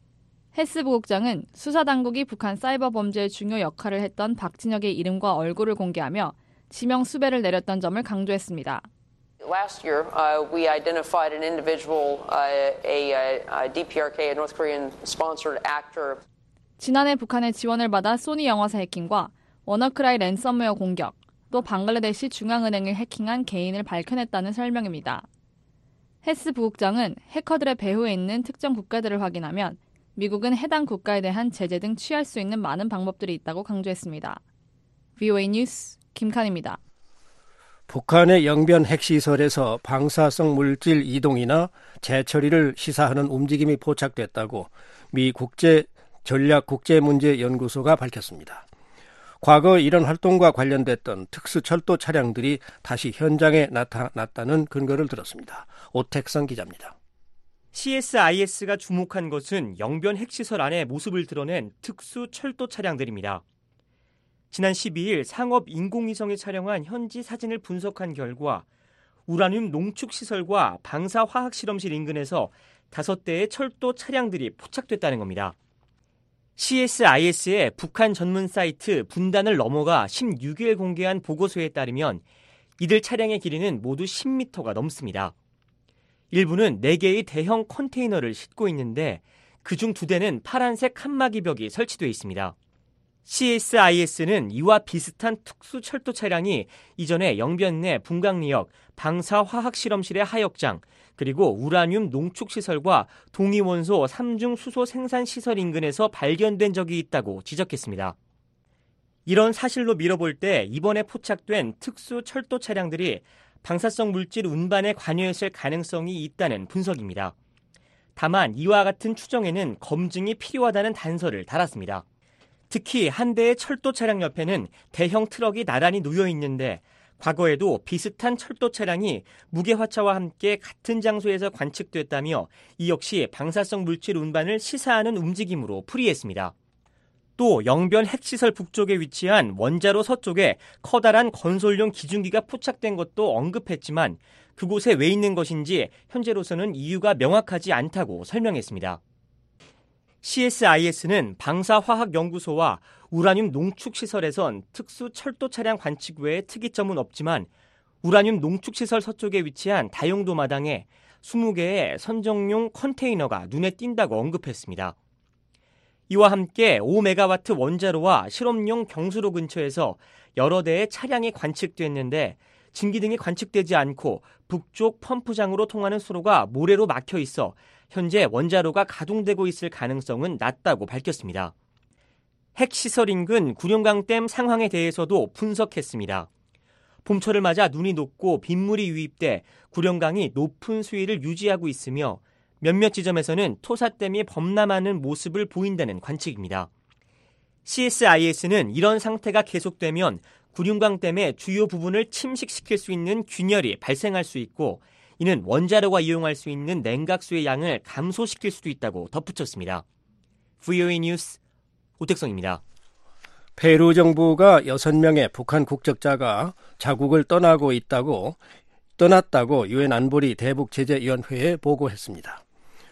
헤스 부국장은 수사당국이 북한 사이버 범죄의 중요 역할을 했던 박진혁의 이름과 얼굴을 공개하며 지명 수배를 내렸던 점을 강조했습니다. Last year, uh, we identified an individual, uh, a, a 디피아르케이, a North Korean sponsored actor. 지난해 북한의 지원을 받아 소니 영화사 해킹과 워너크라이 랜섬웨어 공격, 또 방글라데시 중앙은행을 해킹한 개인을 밝혀냈다는 설명입니다. 헤스 부국장은 해커들의 배후에 있는 특정 국가들을 확인하면 미국은 해당 국가에 대한 제재 등 취할 수 있는 많은 방법들이 있다고 강조했습니다. 브이오에이 뉴스 김칸입니다. 북한의 영변 핵시설에서 방사성 물질 이동이나 재처리를 시사하는 움직임이 포착됐다고 미 국제 전략국제문제연구소가 밝혔습니다. 과거 이런 활동과 관련됐던 특수철도 차량들이 다시 현장에 나타났다는 근거를 들었습니다. 오택성 기자입니다. 씨에스아이에스가 주목한 것은 영변 핵시설 안에 모습을 드러낸 특수 철도 차량들입니다. 지난 십이 일 상업 인공위성이 촬영한 현지 사진을 분석한 결과 우라늄 농축시설과 방사화학실험실 인근에서 다섯 대의 철도 차량들이 포착됐다는 겁니다. 씨에스아이에스의 북한 전문 사이트 분단을 넘어가 십육 일 공개한 보고서에 따르면 이들 차량의 길이는 모두 십 미터가 넘습니다. 일부는 네 개의 대형 컨테이너를 싣고 있는데 그중 두 대는 파란색 칸막이 벽이 설치되어 있습니다. 씨에스아이에스는 이와 비슷한 특수 철도 차량이 이전에 영변 내 분광리역 방사화학실험실의 하역장 그리고 우라늄 농축시설과 동위원소 삼중 수소 생산시설 인근에서 발견된 적이 있다고 지적했습니다. 이런 사실로 미뤄볼 때 이번에 포착된 특수 철도 차량들이 방사성 물질 운반에 관여했을 가능성이 있다는 분석입니다. 다만 이와 같은 추정에는 검증이 필요하다는 단서를 달았습니다. 특히 한 대의 철도 차량 옆에는 대형 트럭이 나란히 놓여 있는데 과거에도 비슷한 철도 차량이 무게화차와 함께 같은 장소에서 관측됐다며 이 역시 방사성 물질 운반을 시사하는 움직임으로 풀이했습니다. 또 영변 핵시설 북쪽에 위치한 원자로 서쪽에 커다란 건설용 기중기가 포착된 것도 언급했지만 그곳에 왜 있는 것인지 현재로서는 이유가 명확하지 않다고 설명했습니다. 씨에스아이에스는 방사화학연구소와 우라늄 농축시설에선 특수 철도 차량 관측 외에 특이점은 없지만 우라늄 농축시설 서쪽에 위치한 다용도 마당에 이십 개의 선정용 컨테이너가 눈에 띈다고 언급했습니다. 이와 함께 오 메가와트 원자로와 실험용 경수로 근처에서 여러 대의 차량이 관측됐는데 증기등이 관측되지 않고 북쪽 펌프장으로 통하는 수로가 모래로 막혀 있어 현재 원자로가 가동되고 있을 가능성은 낮다고 밝혔습니다. 핵시설 인근 구룡강댐 상황에 대해서도 분석했습니다. 봄철을 맞아 눈이 녹고 빗물이 유입돼 구룡강이 높은 수위를 유지하고 있으며 몇몇 지점에서는 토사댐이 범람하는 모습을 보인다는 관측입니다. 씨에스아이에스는 이런 상태가 계속되면 구룡강댐의 주요 부분을 침식시킬 수 있는 균열이 발생할 수 있고 이는 원자로가 이용할 수 있는 냉각수의 양을 감소시킬 수도 있다고 덧붙였습니다. 브이오에이 뉴스 오택성입니다. 페루 정부가 여섯 명의 북한 국적자가 자국을 떠나고 있다고 떠났다고 유엔 안보리 대북제재위원회에 보고했습니다.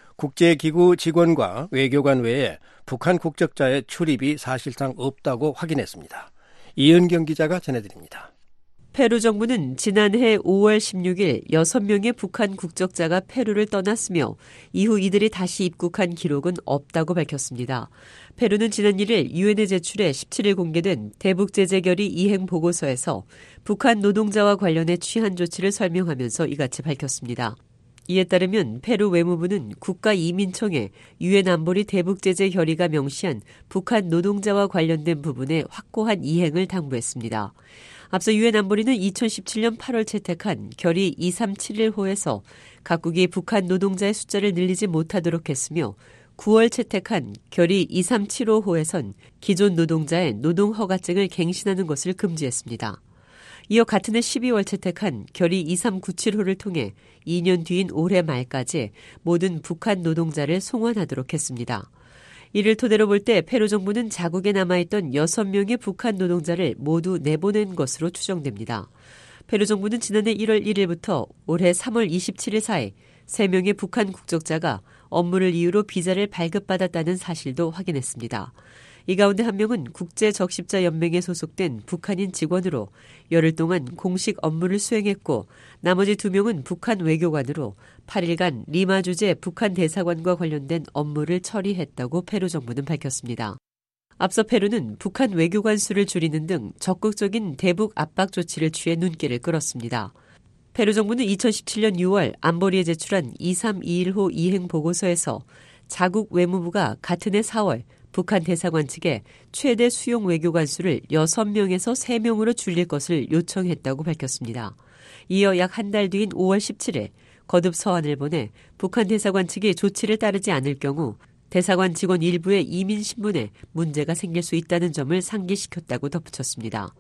국제기구 직원과 외교관 외에 북한 국적자의 출입이 사실상 없다고 확인했습니다. 이은경 기자가 전해드립니다. 페루 정부는 지난해 오월 십육일 여섯 명의 북한 국적자가 페루를 떠났으며 이후 이들이 다시 입국한 기록은 없다고 밝혔습니다. 페루는 지난 일 일 유엔에 제출해 십칠일 공개된 대북제재 결의 이행 보고서에서 북한 노동자와 관련해 취한 조치를 설명하면서 이같이 밝혔습니다. 이에 따르면 페루 외무부는 국가이민청에 유엔 안보리 대북제재 결의가 명시한 북한 노동자와 관련된 부분에 확고한 이행을 당부했습니다. 앞서 유엔 안보리는 이천십칠년 팔월 채택한 결의 이삼칠일 호에서 각국이 북한 노동자의 숫자를 늘리지 못하도록 했으며 구월 채택한 결의 이삼칠오 호에선 기존 노동자의 노동허가증을 갱신하는 것을 금지했습니다. 이어 같은 해 십이월 채택한 결의 이삼구칠 호를 통해 이 년 뒤인 올해 말까지 모든 북한 노동자를 송환하도록 했습니다. 이를 토대로 볼 때 페루 정부는 자국에 남아있던 여섯 명의 북한 노동자를 모두 내보낸 것으로 추정됩니다. 페루 정부는 지난해 일월 일일부터 올해 삼월 이십칠일 사이 세 명의 북한 국적자가 업무를 이유로 비자를 발급받았다는 사실도 확인했습니다. 이 가운데 한 명은 국제적십자연맹에 소속된 북한인 직원으로 열흘 동안 공식 업무를 수행했고 나머지 두 명은 북한 외교관으로 팔일간 리마 주재 북한 대사관과 관련된 업무를 처리했다고 페루 정부는 밝혔습니다. 앞서 페루는 북한 외교관 수를 줄이는 등 적극적인 대북 압박 조치를 취해 눈길을 끌었습니다. 페루 정부는 이천십칠년 유월 안보리에 제출한 이삼이일 호 이행 보고서에서 자국 외무부가 같은 해 사월 북한 대사관 측에 최대 수용 외교관 수를 여섯 명에서 세 명으로 줄일 것을 요청했다고 밝혔습니다. 이어 약 한 달 뒤인 오월 십칠일 거듭 서한을 보내 북한 대사관 측이 조치를 따르지 않을 경우 대사관 직원 일부의 이민 신분에 문제가 생길 수 있다는 점을 상기시켰다고 덧붙였습니다.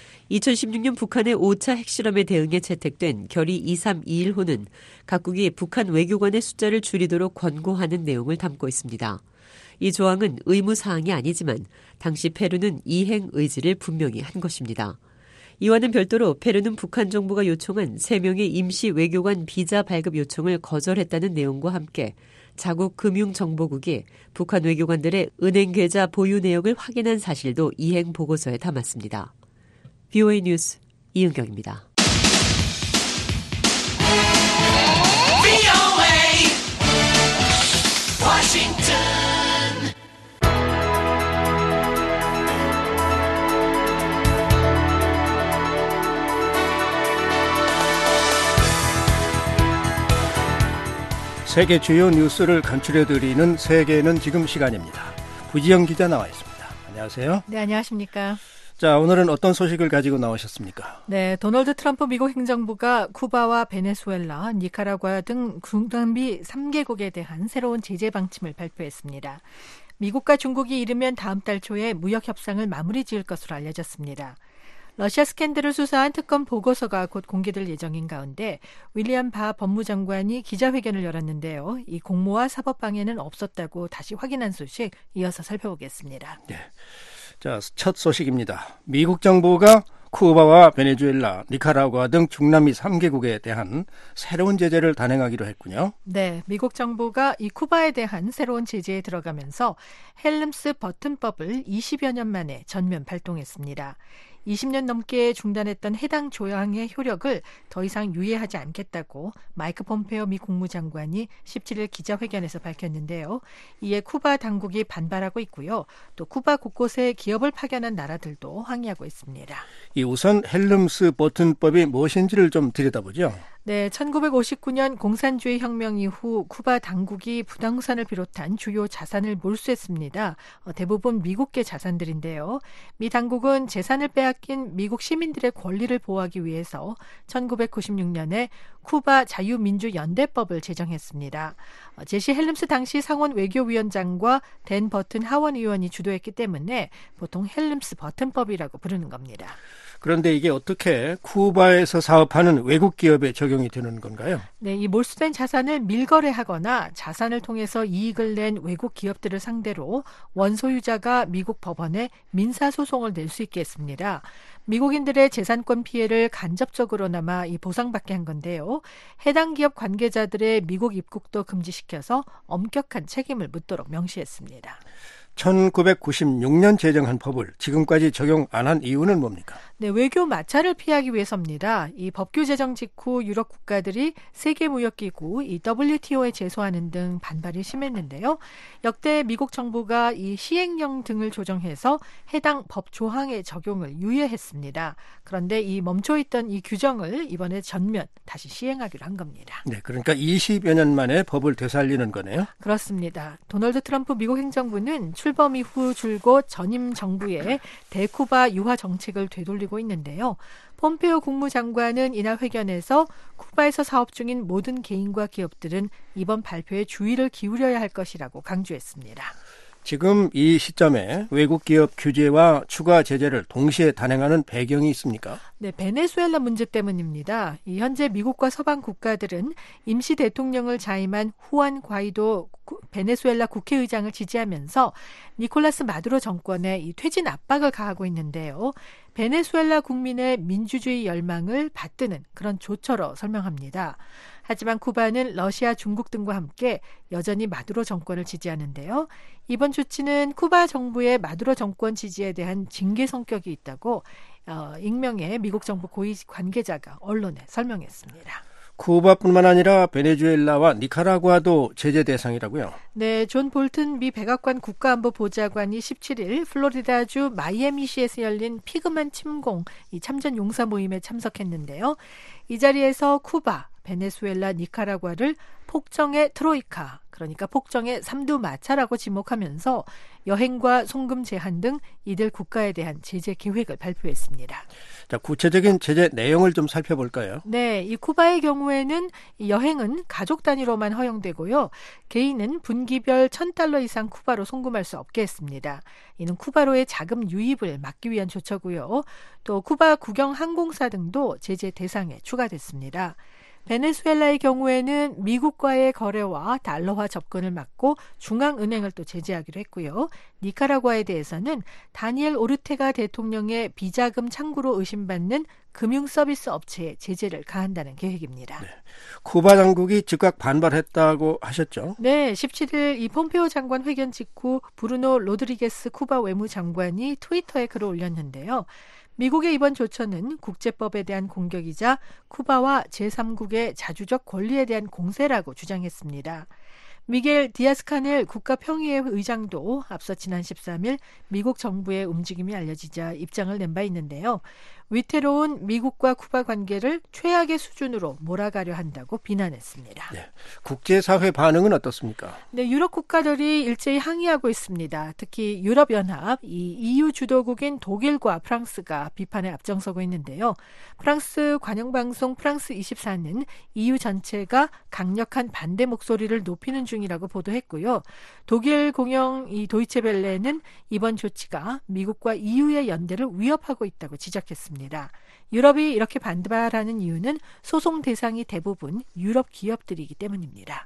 이천십육년 북한의 오 차 핵실험에 대응해 채택된 결의 이삼이일 호는 각국이 북한 외교관의 숫자를 줄이도록 권고하는 내용을 담고 있습니다. 이 조항은 의무사항이 아니지만 당시 페루는 이행 의지를 분명히 한 것입니다. 이와는 별도로 페루는 북한 정부가 요청한 세 명의 임시 외교관 비자 발급 요청을 거절했다는 내용과 함께 자국 금융정보국이 북한 외교관들의 은행 계좌 보유 내역을 확인한 사실도 이행 보고서에 담았습니다. 브이오에이 뉴스 이은경입니다. 세계 주요 뉴스를 간추려드리는 세계는 지금 시간입니다. 부지영 기자 나와 있습니다. 안녕하세요. 네, 안녕하십니까. 자, 오늘은 어떤 소식을 가지고 나오셨습니까? 네, 도널드 트럼프 미국 행정부가 쿠바와 베네수엘라, 니카라과 등 중남미 삼 개국에 대한 새로운 제재 방침을 발표했습니다. 미국과 중국이 이르면 다음 달 초에 무역 협상을 마무리 지을 것으로 알려졌습니다. 러시아 스캔들을 수사한 특검 보고서가 곧 공개될 예정인 가운데 윌리엄 바 법무장관이 기자회견을 열었는데요. 이 공모와 사법 방해는 없었다고 다시 확인한 소식 이어서 살펴보겠습니다. 네. 자, 첫 소식입니다. 미국 정부가 쿠바와 베네수엘라, 니카라과 등 중남미 삼 개국에 대한 새로운 제재를 단행하기로 했군요. 네, 미국 정부가 이 쿠바에 대한 새로운 제재에 들어가면서 헬름스 버튼법을 이십여 년 만에 전면 발동했습니다. 이십 년 넘게 중단했던 해당 조항의 효력을 더 이상 유예하지 않겠다고 마이크 폼페오 미 국무장관이 십칠일 기자회견에서 밝혔는데요. 이에 쿠바 당국이 반발하고 있고요. 또 쿠바 곳곳에 기업을 파견한 나라들도 항의하고 있습니다. 이 우선 헬름스 버튼법이 무엇인지를 좀 들여다보죠. 네, 천구백오십구 년 공산주의 혁명 이후 쿠바 당국이 부동산을 비롯한 주요 자산을 몰수했습니다. 어, 대부분 미국계 자산들인데요. 미 당국은 재산을 빼앗긴 미국 시민들의 권리를 보호하기 위해서 천구백구십육 년에 쿠바 자유민주연대법을 제정했습니다. 어, 제시 헬름스 당시 상원 외교위원장과 댄 버튼 하원 의원이 주도했기 때문에 보통 헬름스 버튼법이라고 부르는 겁니다. 그런데 이게 어떻게 쿠바에서 사업하는 외국 기업에 적용이 되는 건가요? 네, 이 몰수된 자산을 밀거래하거나 자산을 통해서 이익을 낸 외국 기업들을 상대로 원소유자가 미국 법원에 민사소송을 낼 수 있게 했습니다. 미국인들의 재산권 피해를 간접적으로나마 이 보상받게 한 건데요. 해당 기업 관계자들의 미국 입국도 금지시켜서 엄격한 책임을 묻도록 명시했습니다. 천구백구십육 년 제정한 법을 지금까지 적용 안 한 이유는 뭡니까? 네, 외교 마찰을 피하기 위해서입니다. 이 법규 제정 직후 유럽 국가들이 세계무역기구 이 더블유티오에 제소하는 등 반발이 심했는데요. 역대 미국 정부가 이 시행령 등을 조정해서 해당 법 조항의 적용을 유예했습니다. 그런데 이 멈춰있던 이 규정을 이번에 전면 다시 시행하기로 한 겁니다. 네, 그러니까 이십여 년 만에 법을 되살리는 거네요. 그렇습니다. 도널드 트럼프 미국 행정부는 출범 이후 줄곧 전임 정부의 대쿠바 유화 정책을 되돌리고 있는데요. 폼페오 국무장관은 이날 회견에서 쿠바에서 사업 중인 모든 개인과 기업들은 이번 발표에 주의를 기울여야 할 것이라고 강조했습니다. 지금 이 시점에 외국 기업 규제와 추가 제재를 동시에 단행하는 배경이 있습니까? 네, 베네수엘라 문제 때문입니다. 이 현재 미국과 서방 국가들은 임시 대통령을 자임한 후안 과이도 베네수엘라 국회의장을 지지하면서 니콜라스 마두로 정권에 이 퇴진 압박을 가하고 있는데요. 베네수엘라 국민의 민주주의 열망을 받드는 그런 조처로 설명합니다. 하지만 쿠바는 러시아, 중국 등과 함께 여전히 마두로 정권을 지지하는데요. 이번 조치는 쿠바 정부의 마두로 정권 지지에 대한 징계 성격이 있다고 어, 익명의 미국 정부 고위 관계자가 언론에 설명했습니다. 쿠바뿐만 아니라 베네수엘라와 니카라구아도 제재 대상이라고요? 네, 존 볼튼 미 백악관 국가안보보좌관이 십칠 일 플로리다주 마이애미시에서 열린 피그만 침공 이 참전 용사 모임에 참석했는데요. 이 자리에서 쿠바, 베네수엘라, 니카라구아를 폭정의 트로이카, 그러니까 폭정의 삼두마차라고 지목하면서 여행과 송금 제한 등 이들 국가에 대한 제재 계획을 발표했습니다. 자, 구체적인 제재 내용을 좀 살펴볼까요? 네, 이 쿠바의 경우에는 여행은 가족 단위로만 허용되고요. 개인은 분기별 천 달러 이상 쿠바로 송금할 수 없게 했습니다. 이는 쿠바로의 자금 유입을 막기 위한 조처고요. 또 쿠바 국영 항공사 등도 제재 대상에 추가됐습니다. 베네수엘라의 경우에는 미국과의 거래와 달러화 접근을 막고 중앙은행을 또 제재하기로 했고요. 니카라구아에 대해서는 다니엘 오르테가 대통령의 비자금 창구로 의심받는 금융서비스 업체에 제재를 가한다는 계획입니다. 네. 쿠바 당국이 즉각 반발했다고 하셨죠? 네, 십칠 일 이 폼페오 장관 회견 직후 브루노 로드리게스 쿠바 외무장관이 트위터에 글을 올렸는데요. 미국의 이번 조처는 국제법에 대한 공격이자 쿠바와 제삼국의 자주적 권리에 대한 공세라고 주장했습니다. 미겔 디아스카넬 국가평의회 의장도 앞서 지난 십삼 일 미국 정부의 움직임이 알려지자 입장을 낸 바 있는데요. 위태로운 미국과 쿠바 관계를 최악의 수준으로 몰아가려 한다고 비난했습니다. 네. 국제사회 반응은 어떻습니까? 네, 유럽 국가들이 일제히 항의하고 있습니다. 특히 유럽연합, 이 이유 주도국인 독일과 프랑스가 비판에 앞장서고 있는데요. 프랑스 관영방송 프랑스 이십사는 이유 전체가 강력한 반대 목소리를 높이는 중이라고 보도했고요. 독일 공영 이 도이체벨레는 이번 조치가 미국과 이유의 연대를 위협하고 있다고 지적했습니다. 유럽이 이렇게 반발하는 이유는 소송 대상이 대부분 유럽 기업들이기 때문입니다.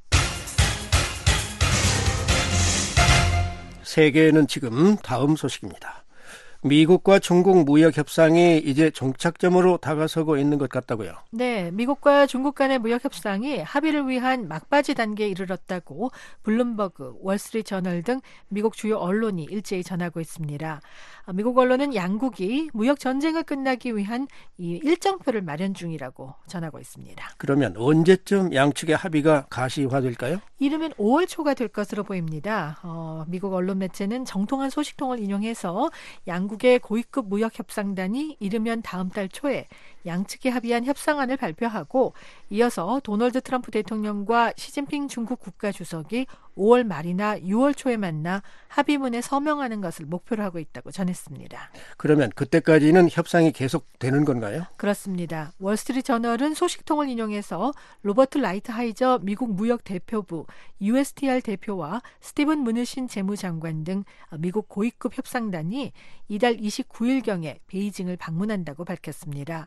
세계는 지금 다음 소식입니다. 미국과 중국 무역 협상이 이제 종착점으로 다가서고 있는 것 같다고요? 네, 미국과 중국 간의 무역 협상이 합의를 위한 막바지 단계에 이르렀다고 블룸버그, 월스트리트저널 등 미국 주요 언론이 일제히 전하고 있습니다. 미국 언론은 양국이 무역 전쟁을 끝나기 위한 이 일정표를 마련 중이라고 전하고 있습니다. 그러면 언제쯤 양측의 합의가 가시화될까요? 이르면 오월 초가 될 것으로 보입니다. 어, 미국 언론 매체는 정통한 소식통을 인용해서 양국의 고위급 무역 협상단이 이르면 다음 달 초에 양측이 합의한 협상안을 발표하고 이어서 도널드 트럼프 대통령과 시진핑 중국 국가주석이 오월 말이나 유월 초에 만나 합의문에 서명하는 것을 목표로 하고 있다고 전했습니다. 그러면 그때까지는 협상이 계속되는 건가요? 그렇습니다. 월스트리트저널은 소식통을 인용해서 로버트 라이트하이저 미국 무역대표부, 유에스티알 대표와 스티븐 무누신 재무장관 등 미국 고위급 협상단이 이달 이십구일경에 베이징을 방문한다고 밝혔습니다.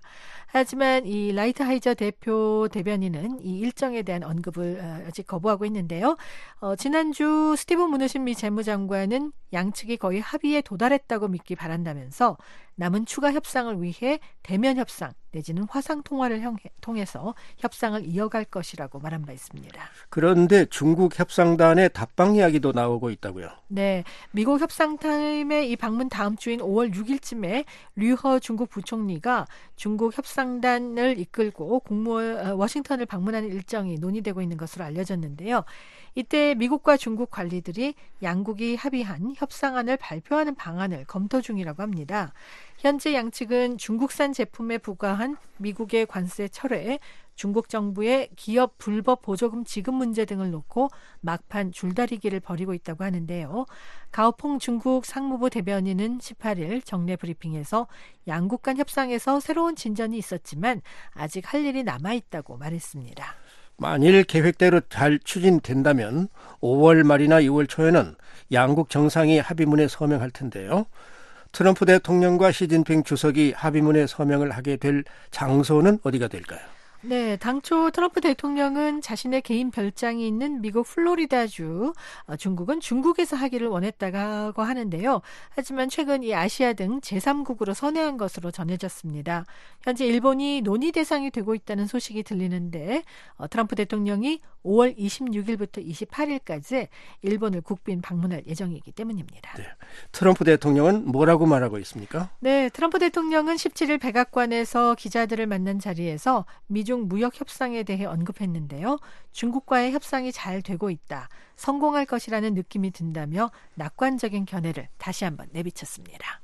하지만 이 라이트하이저 대표 대변인은 이 일정에 대한 언급을 아직 거부하고 있는데요. 어, 지난주 스티븐 무누신 미 재무장관은 양측이 거의 합의에 도달했다고 믿기 바란다면서 남은 추가 협상을 위해 대면 협상 내지는 화상 통화를 통해서 협상을 이어갈 것이라고 말한 바 있습니다. 그런데 중국 협상단의 답방 이야기도 나오고 있다고요? 네, 미국 협상팀의 이 방문 다음 주인 오월 육일쯤에 류허 중국 부총리가 중국 협상단을 이끌고 국무 워싱턴을 방문하는 일정이 논의되고 있는 것으로 알려졌는데요. 이때 미국과 중국 관리들이 양국이 합의한 협상안을 발표하는 방안을 검토 중이라고 합니다. 현재 양측은 중국산 제품에 부과한 미국의 관세 철회, 중국 정부의 기업 불법 보조금 지급 문제 등을 놓고 막판 줄다리기를 벌이고 있다고 하는데요. 가오퐁 중국 상무부 대변인은 십팔일 정례 브리핑에서 양국 간 협상에서 새로운 진전이 있었지만 아직 할 일이 남아있다고 말했습니다. 만일 계획대로 잘 추진된다면 오월 말이나 유월 초에는 양국 정상이 합의문에 서명할 텐데요. 트럼프 대통령과 시진핑 주석이 합의문에 서명을 하게 될 장소는 어디가 될까요? 네, 당초 트럼프 대통령은 자신의 개인 별장이 있는 미국 플로리다주, 중국은 중국에서 하기를 원했다고 하는데요. 하지만 최근 이 아시아 등 제삼국으로 선회한 것으로 전해졌습니다. 현재 일본이 논의 대상이 되고 있다는 소식이 들리는데 트럼프 대통령이 오월 이십육일부터 이십팔일까지 일본을 국빈 방문할 예정이기 때문입니다. 네, 트럼프 대통령은 뭐라고 말하고 있습니까? 네, 트럼프 대통령은 십칠일 백악관에서 기자들을 만난 자리에서 미중 무역 협상에 대해 언급했는데요. 중국과의 협상이 잘 되고 있다. 성공할 것이라는 느낌이 든다며 낙관적인 견해를 다시 한번 내비쳤습니다.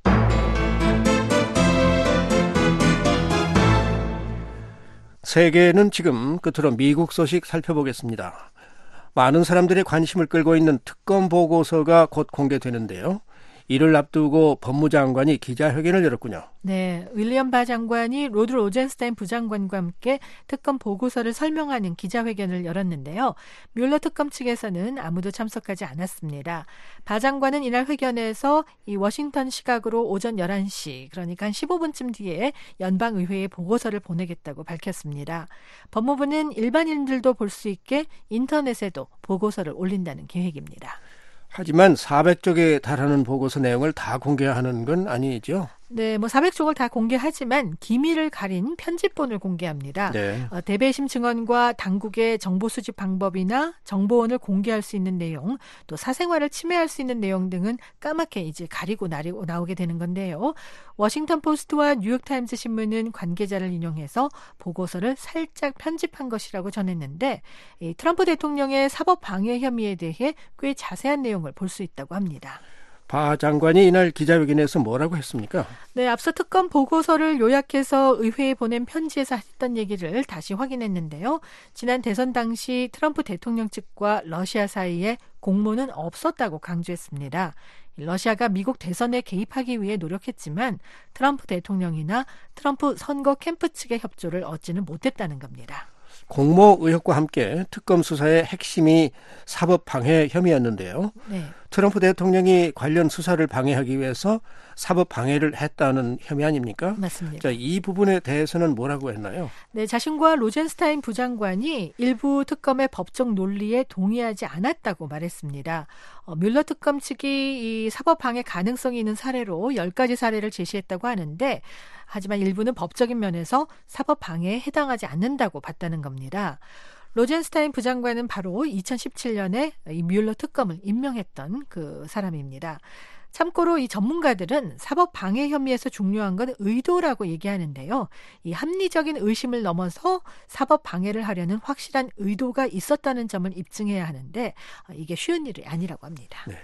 세계는 지금 끝으로 미국 소식 살펴보겠습니다. 많은 사람들의 관심을 끌고 있는 특검 보고서가 곧 공개되는데요. 이를 앞두고 법무장관이 기자회견을 열었군요. 네, 윌리엄 바 장관이 로드 로젠스타인 부장관과 함께 특검 보고서를 설명하는 기자회견을 열었는데요. 뮬러 특검 측에서는 아무도 참석하지 않았습니다. 바 장관은 이날 회견에서 이 워싱턴 시각으로 오전 열한 시, 그러니까 한 십오 분쯤 뒤에 연방의회에 보고서를 보내겠다고 밝혔습니다. 법무부는 일반인들도 볼 수 있게 인터넷에도 보고서를 올린다는 계획입니다. 하지만 사백 쪽에 달하는 보고서 내용을 다 공개하는 건 아니죠? 네, 뭐 사백 쪽을 다 공개하지만 기밀을 가린 편집본을 공개합니다. 네. 어, 대배심 증언과 당국의 정보 수집 방법이나 정보원을 공개할 수 있는 내용, 또 사생활을 침해할 수 있는 내용 등은 까맣게 이제 가리고 나리고 나오게 되는 건데요. 워싱턴 포스트와 뉴욕타임스 신문은 관계자를 인용해서 보고서를 살짝 편집한 것이라고 전했는데 이 트럼프 대통령의 사법 방해 혐의에 대해 꽤 자세한 내용을 볼 수 있다고 합니다. 바 장관이 이날 기자회견에서 뭐라고 했습니까? 네, 앞서 특검 보고서를 요약해서 의회에 보낸 편지에서 했던 얘기를 다시 확인했는데요. 지난 대선 당시 트럼프 대통령 측과 러시아 사이에 공모는 없었다고 강조했습니다. 러시아가 미국 대선에 개입하기 위해 노력했지만 트럼프 대통령이나 트럼프 선거 캠프 측의 협조를 얻지는 못했다는 겁니다. 공모 의혹과 함께 특검 수사의 핵심이 사법 방해 혐의였는데요. 네. 트럼프 대통령이 관련 수사를 방해하기 위해서 사법 방해를 했다는 혐의 아닙니까? 맞습니다. 자, 이 부분에 대해서는 뭐라고 했나요? 네, 자신과 로젠스타인 부장관이 일부 특검의 법적 논리에 동의하지 않았다고 말했습니다. 어, 뮬러 특검 측이 이 사법 방해 가능성이 있는 사례로 열 가지 사례를 제시했다고 하는데 하지만 일부는 법적인 면에서 사법 방해에 해당하지 않는다고 봤다는 겁니다. 로젠스타인 부장관은 바로 이천십칠년에 이 뮬러 특검을 임명했던 그 사람입니다. 참고로 이 전문가들은 사법 방해 혐의에서 중요한 건 의도라고 얘기하는데요. 이 합리적인 의심을 넘어서 사법 방해를 하려는 확실한 의도가 있었다는 점을 입증해야 하는데 이게 쉬운 일이 아니라고 합니다. 네.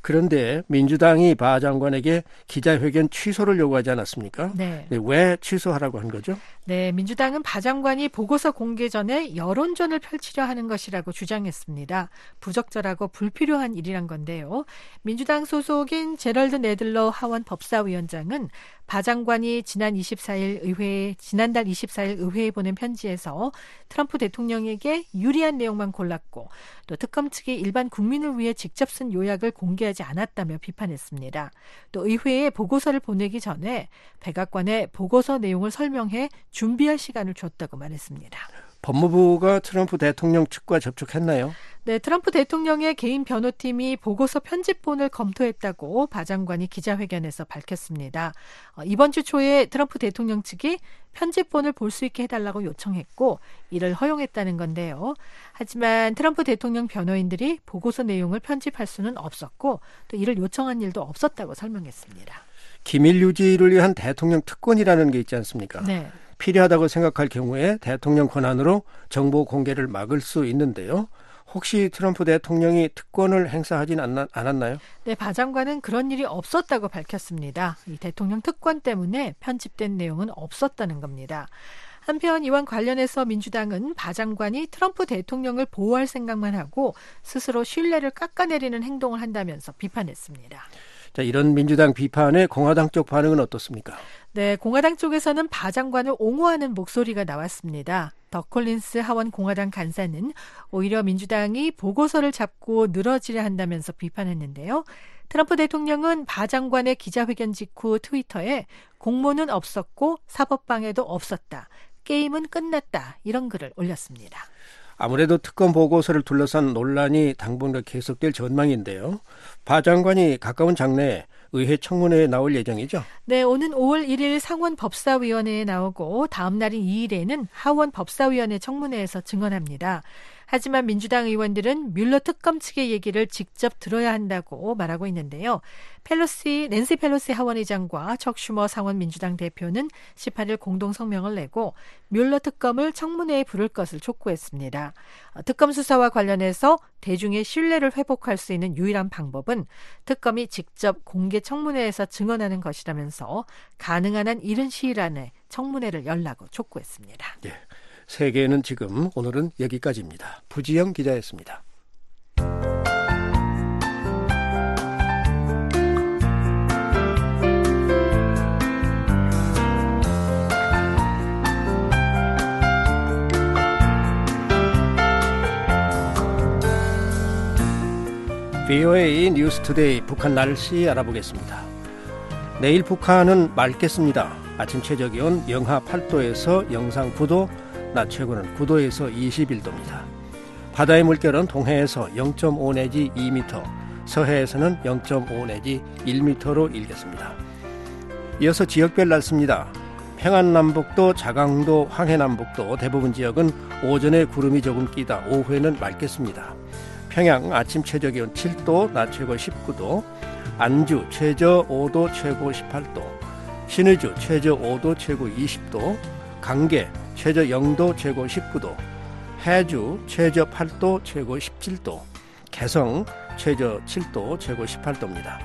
그런데 민주당이 바 장관에게 기자회견 취소를 요구하지 않았습니까? 네. 네, 왜 취소하라고 한 거죠? 네, 민주당은 바 장관이 보고서 공개 전에 여론전을 펼치려 하는 것이라고 주장했습니다. 부적절하고 불필요한 일이란 건데요. 민주당 소속인 제럴드 네들러 하원 법사위원장은 바 장관이 지난 이십사일 의회에 지난달 이십사일 의회에 보낸 편지에서 트럼프 대통령에게 유리한 내용만 골랐고 또 특검 측이 일반 국민을 위해 직접 쓴 요약을 공개하지 않았다며 비판했습니다. 또 의회에 보고서를 보내기 전에 백악관에 보고서 내용을 설명해 준비할 시간을 줬다고 말했습니다. 법무부가 트럼프 대통령 측과 접촉했나요? 네, 트럼프 대통령의 개인 변호팀이 보고서 편집본을 검토했다고 바 장관이 기자회견에서 밝혔습니다. 어, 이번 주 초에 트럼프 대통령 측이 편집본을 볼 수 있게 해달라고 요청했고 이를 허용했다는 건데요. 하지만 트럼프 대통령 변호인들이 보고서 내용을 편집할 수는 없었고 또 이를 요청한 일도 없었다고 설명했습니다. 기밀 유지를 위한 대통령 특권이라는 게 있지 않습니까? 네. 필요하다고 생각할 경우에 대통령 권한으로 정보 공개를 막을 수 있는데요. 혹시 트럼프 대통령이 특권을 행사하진 않았나요? 네, 바 장관은 그런 일이 없었다고 밝혔습니다. 이 대통령 특권 때문에 편집된 내용은 없었다는 겁니다. 한편 이와 관련해서 민주당은 바 장관이 트럼프 대통령을 보호할 생각만 하고 스스로 신뢰를 깎아내리는 행동을 한다면서 비판했습니다. 자, 이런 민주당 비판에 공화당 쪽 반응은 어떻습니까? 네, 공화당 쪽에서는 바 장관을 옹호하는 목소리가 나왔습니다. 더 콜린스 하원 공화당 간사는 오히려 민주당이 보고서를 잡고 늘어지려 한다면서 비판했는데요. 트럼프 대통령은 바 장관의 기자회견 직후 트위터에 공모는 없었고 사법방해도 없었다. 게임은 끝났다. 이런 글을 올렸습니다. 아무래도 특검 보고서를 둘러싼 논란이 당분간 계속될 전망인데요. 바 장관이 가까운 장래에 의회 청문회에 나올 예정이죠? 네, 오는 오월 일일 상원 법사위원회에 나오고 다음 날인 이일에는 하원 법사위원회 청문회에서 증언합니다. 하지만 민주당 의원들은 뮬러 특검 측의 얘기를 직접 들어야 한다고 말하고 있는데요. 펠로시, 낸시 펠로시 하원의장과 척 슈머 상원 민주당 대표는 십팔일 공동 성명을 내고 뮬러 특검을 청문회에 부를 것을 촉구했습니다. 특검 수사와 관련해서 대중의 신뢰를 회복할 수 있는 유일한 방법은 특검이 직접 공개 청문회에서 증언하는 것이라면서 가능한 한 이른 시일 안에 청문회를 열라고 촉구했습니다. 예. 세계는 지금 오늘은 여기까지입니다. 부지영 기자였습니다. 브이오에이 뉴스투데이 북한 날씨 알아보겠습니다. 내일 북한은 맑겠습니다. 아침 최저기온 영하 팔도에서 영상 구도, 낮 최고는 구도에서 이십일도입니다. 바다의 물결은 동해에서 영점오 내지 이 미터, 서해에서는 영점오 내지 일 미터로 일겠습니다. 이어서 지역별 날씨입니다. 평안남북도, 자강도, 황해남북도 대부분 지역은 오전에 구름이 조금 끼다 오후에는 맑겠습니다. 평양 아침 최저기온 칠도, 낮 최고 십구도, 안주 최저 오도, 최고 십팔도, 신의주 최저 오도, 최고 이십도, 강계 최저 영도, 최고 십구도, 해주 최저 팔도, 최고 십칠도, 개성 최저 칠도, 최고 십팔도입니다.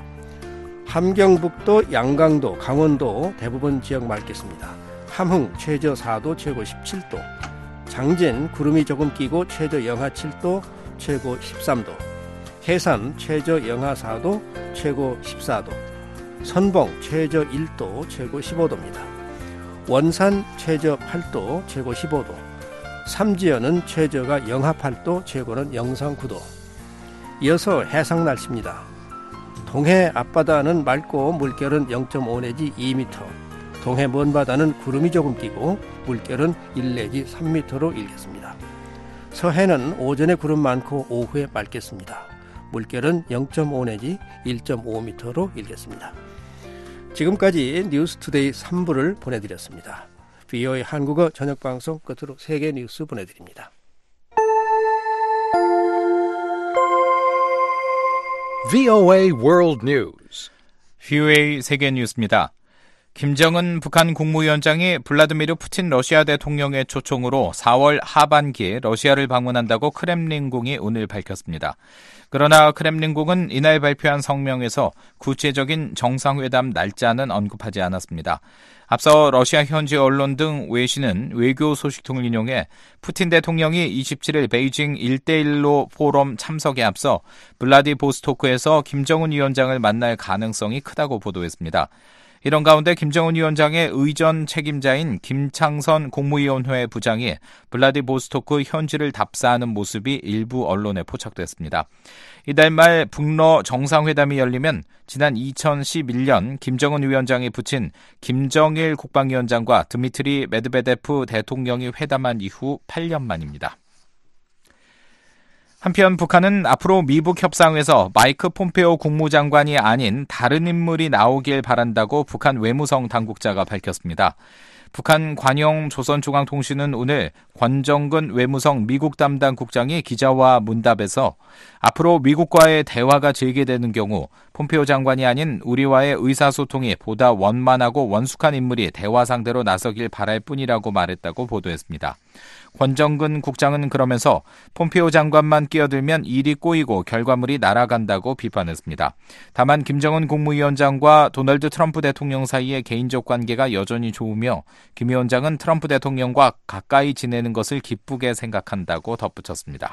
함경북도, 양강도, 강원도 대부분 지역 맑겠습니다. 함흥 최저 사도, 최고 십칠도, 장진 구름이 조금 끼고 최저 영하 칠도, 최고 십삼도, 해산 최저 영하 사도, 최고 십사도, 선봉 최저 일도, 최고 십오도입니다. 원산 최저 팔도, 최고 십오도, 삼지연은 최저가 영하 팔도, 최고는 영상 구도. 이어서 해상 날씨입니다. 동해 앞바다는 맑고 물결은 영점오 내지 이 미터, 동해 먼바다는 구름이 조금 끼고 물결은 일 내지 삼 미터로 일겠습니다. 서해는 오전에 구름 많고 오후에 맑겠습니다. 물결은 영점오 내지 일 점 오 미터로 일겠습니다. 지금까지 뉴스투데이 삼 부를 보내드렸습니다. 브이오에이 한국어 저녁방송 끝으로 세계 뉴스 보내드립니다. 브이오에이 World News. 브이오에이 세계 뉴스입니다. 김정은 북한 국무위원장이 블라디미르 푸틴 러시아 대통령의 초청으로 사월 하반기에 러시아를 방문한다고 크렘린궁이 오늘 밝혔습니다. 그러나 크렘린궁은 이날 발표한 성명에서 구체적인 정상회담 날짜는 언급하지 않았습니다. 앞서 러시아 현지 언론 등 외신은 외교 소식통을 인용해 푸틴 대통령이 이십칠일 베이징 일대일로 포럼 참석에 앞서 블라디보스토크에서 김정은 위원장을 만날 가능성이 크다고 보도했습니다. 이런 가운데 김정은 위원장의 의전 책임자인 김창선 국무위원회 부장이 블라디보스토크 현지를 답사하는 모습이 일부 언론에 포착됐습니다. 이달 말 북러 정상회담이 열리면 지난 이천십일년 김정은 위원장이 붙인 김정일 국방위원장과 드미트리 메드베데프 대통령이 회담한 이후 팔 년 만입니다. 한편 북한은 앞으로 미북 협상에서 마이크 폼페오 국무장관이 아닌 다른 인물이 나오길 바란다고 북한 외무성 당국자가 밝혔습니다. 북한 관영 조선중앙통신은 오늘 권정근 외무성 미국 담당 국장이 기자와 문답에서 앞으로 미국과의 대화가 재개되는 경우 폼페오 장관이 아닌 우리와의 의사소통이 보다 원만하고 원숙한 인물이 대화 상대로 나서길 바랄 뿐이라고 말했다고 보도했습니다. 권정근 국장은 그러면서 폼페오 장관만 끼어들면 일이 꼬이고 결과물이 날아간다고 비판했습니다. 다만 김정은 국무위원장과 도널드 트럼프 대통령 사이의 개인적 관계가 여전히 좋으며 김 위원장은 트럼프 대통령과 가까이 지내는 것을 기쁘게 생각한다고 덧붙였습니다.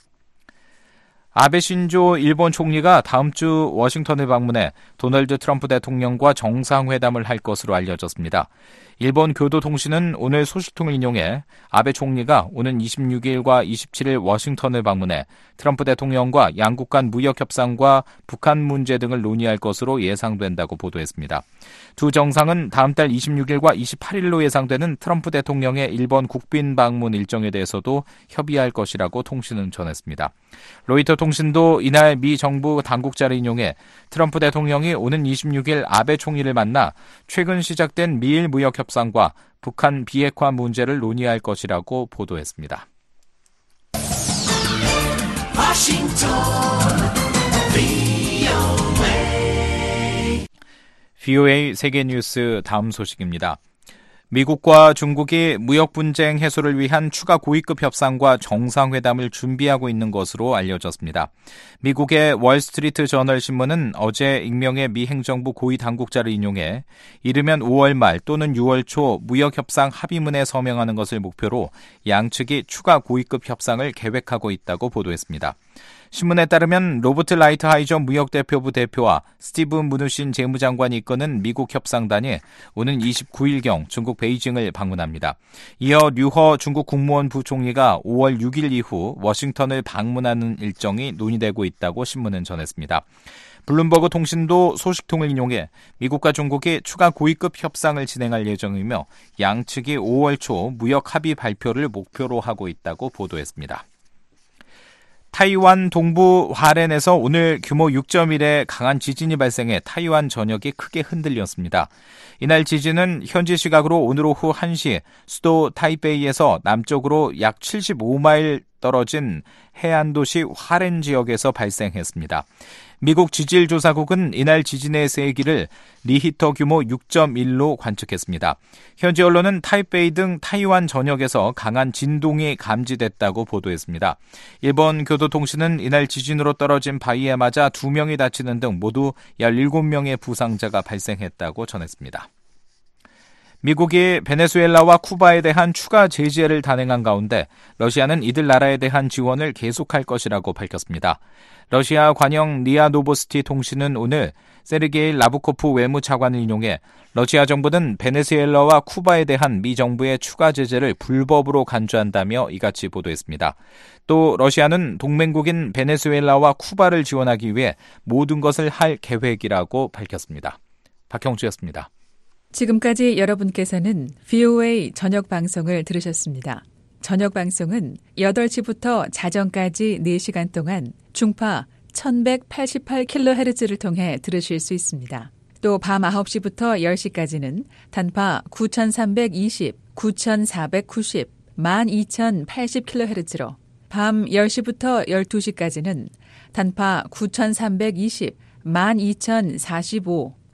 아베 신조 일본 총리가 다음 주 워싱턴을 방문해 도널드 트럼프 대통령과 정상회담을 할 것으로 알려졌습니다. 일본 교도통신은 오늘 소식통을 인용해 아베 총리가 오는 이십육일과 이십칠일 워싱턴을 방문해 트럼프 대통령과 양국 간 무역 협상과 북한 문제 등을 논의할 것으로 예상된다고 보도했습니다. 두 정상은 다음 달 이십육일과 이십팔일로 예상되는 트럼프 대통령의 일본 국빈 방문 일정에 대해서도 협의할 것이라고 통신은 전했습니다. 로이터 통신도 이날 미 정부 당국자를 인용해 트럼프 대통령이 오는 이십육일 아베 총리를 만나 최근 시작된 미일 무역 협상과 북한 비핵화 문제를 논의할 것이라고 보도했습니다. 워싱턴 브이오에이 브이오에이 세계뉴스 다음 소식입니다. 미국과 중국이 무역 분쟁 해소를 위한 추가 고위급 협상과 정상회담을 준비하고 있는 것으로 알려졌습니다. 미국의 월스트리트 저널 신문은 어제 익명의 미 행정부 고위 당국자를 인용해 이르면 오월 말 또는 유월 초 무역 협상 합의문에 서명하는 것을 목표로 양측이 추가 고위급 협상을 계획하고 있다고 보도했습니다. 신문에 따르면 로버트 라이트하이저 무역대표부 대표와 스티브 무누신 재무장관이 이끄는 미국 협상단이 오는 이십구일경 중국 베이징을 방문합니다. 이어 류허 중국 국무원 부총리가 오월 육일 이후 워싱턴을 방문하는 일정이 논의되고 있다고 신문은 전했습니다. 블룸버그 통신도 소식통을 인용해 미국과 중국이 추가 고위급 협상을 진행할 예정이며 양측이 오월 초 무역 합의 발표를 목표로 하고 있다고 보도했습니다. 타이완 동부 화롄에서 오늘 규모 육 점 일의 강한 지진이 발생해 타이완 전역이 크게 흔들렸습니다. 이날 지진은 현지 시각으로 오늘 오후 한 시 수도 타이베이에서 남쪽으로 약 칠십오 마일 떨어진 해안도시 화롄 지역에서 발생했습니다. 미국 지질조사국은 이날 지진의 세기를 리히터 규모 육 점 일로 관측했습니다. 현지 언론은 타이베이 등 타이완 전역에서 강한 진동이 감지됐다고 보도했습니다. 일본 교도통신은 이날 지진으로 떨어진 바위에 맞아 두 명이 다치는 등 모두 열일곱 명의 부상자가 발생했다고 전했습니다. 미국이 베네수엘라와 쿠바에 대한 추가 제재를 단행한 가운데 러시아는 이들 나라에 대한 지원을 계속할 것이라고 밝혔습니다. 러시아 관영 리아 노보스티 통신은 오늘 세르게이 라브코프 외무차관을 인용해 러시아 정부는 베네수엘라와 쿠바에 대한 미 정부의 추가 제재를 불법으로 간주한다며 이같이 보도했습니다. 또 러시아는 동맹국인 베네수엘라와 쿠바를 지원하기 위해 모든 것을 할 계획이라고 밝혔습니다. 박형주였습니다. 지금까지 여러분께서는 브이오에이 저녁 방송을 들으셨습니다. 저녁 방송은 여덟 시부터 자정까지 네 시간 동안 중파 천백팔십팔 킬로헤르츠를 통해 들으실 수 있습니다. 또 밤 아홉 시부터 열 시까지는 단파 구천삼백이십, 구천사백구십, 만 이천팔십 킬로헤르츠로 밤 열 시부터 열두 시까지는 단파 구천삼백이십, 만 이천사십오,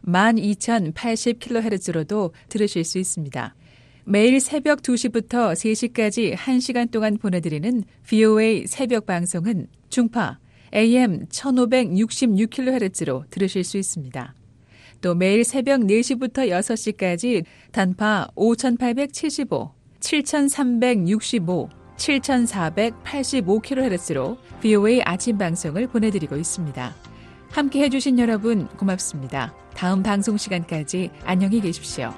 만 이천팔십 킬로헤르츠로도 들으실 수 있습니다. 매일 새벽 두 시부터 세 시까지 한 시간 동안 보내드리는 브이오에이 새벽 방송은 중파 에이엠 천오백육십육 킬로헤르츠로 들으실 수 있습니다. 또 매일 새벽 네 시부터 여섯 시까지 단파 오천팔백칠십오, 칠천삼백육십오, 칠천사백팔십오 킬로헤르츠로 브이오에이 아침 방송을 보내드리고 있습니다. 함께 해주신 여러분 고맙습니다. 다음 방송 시간까지 안녕히 계십시오.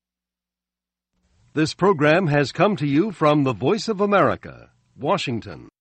This program has come to you from the Voice of America, Washington.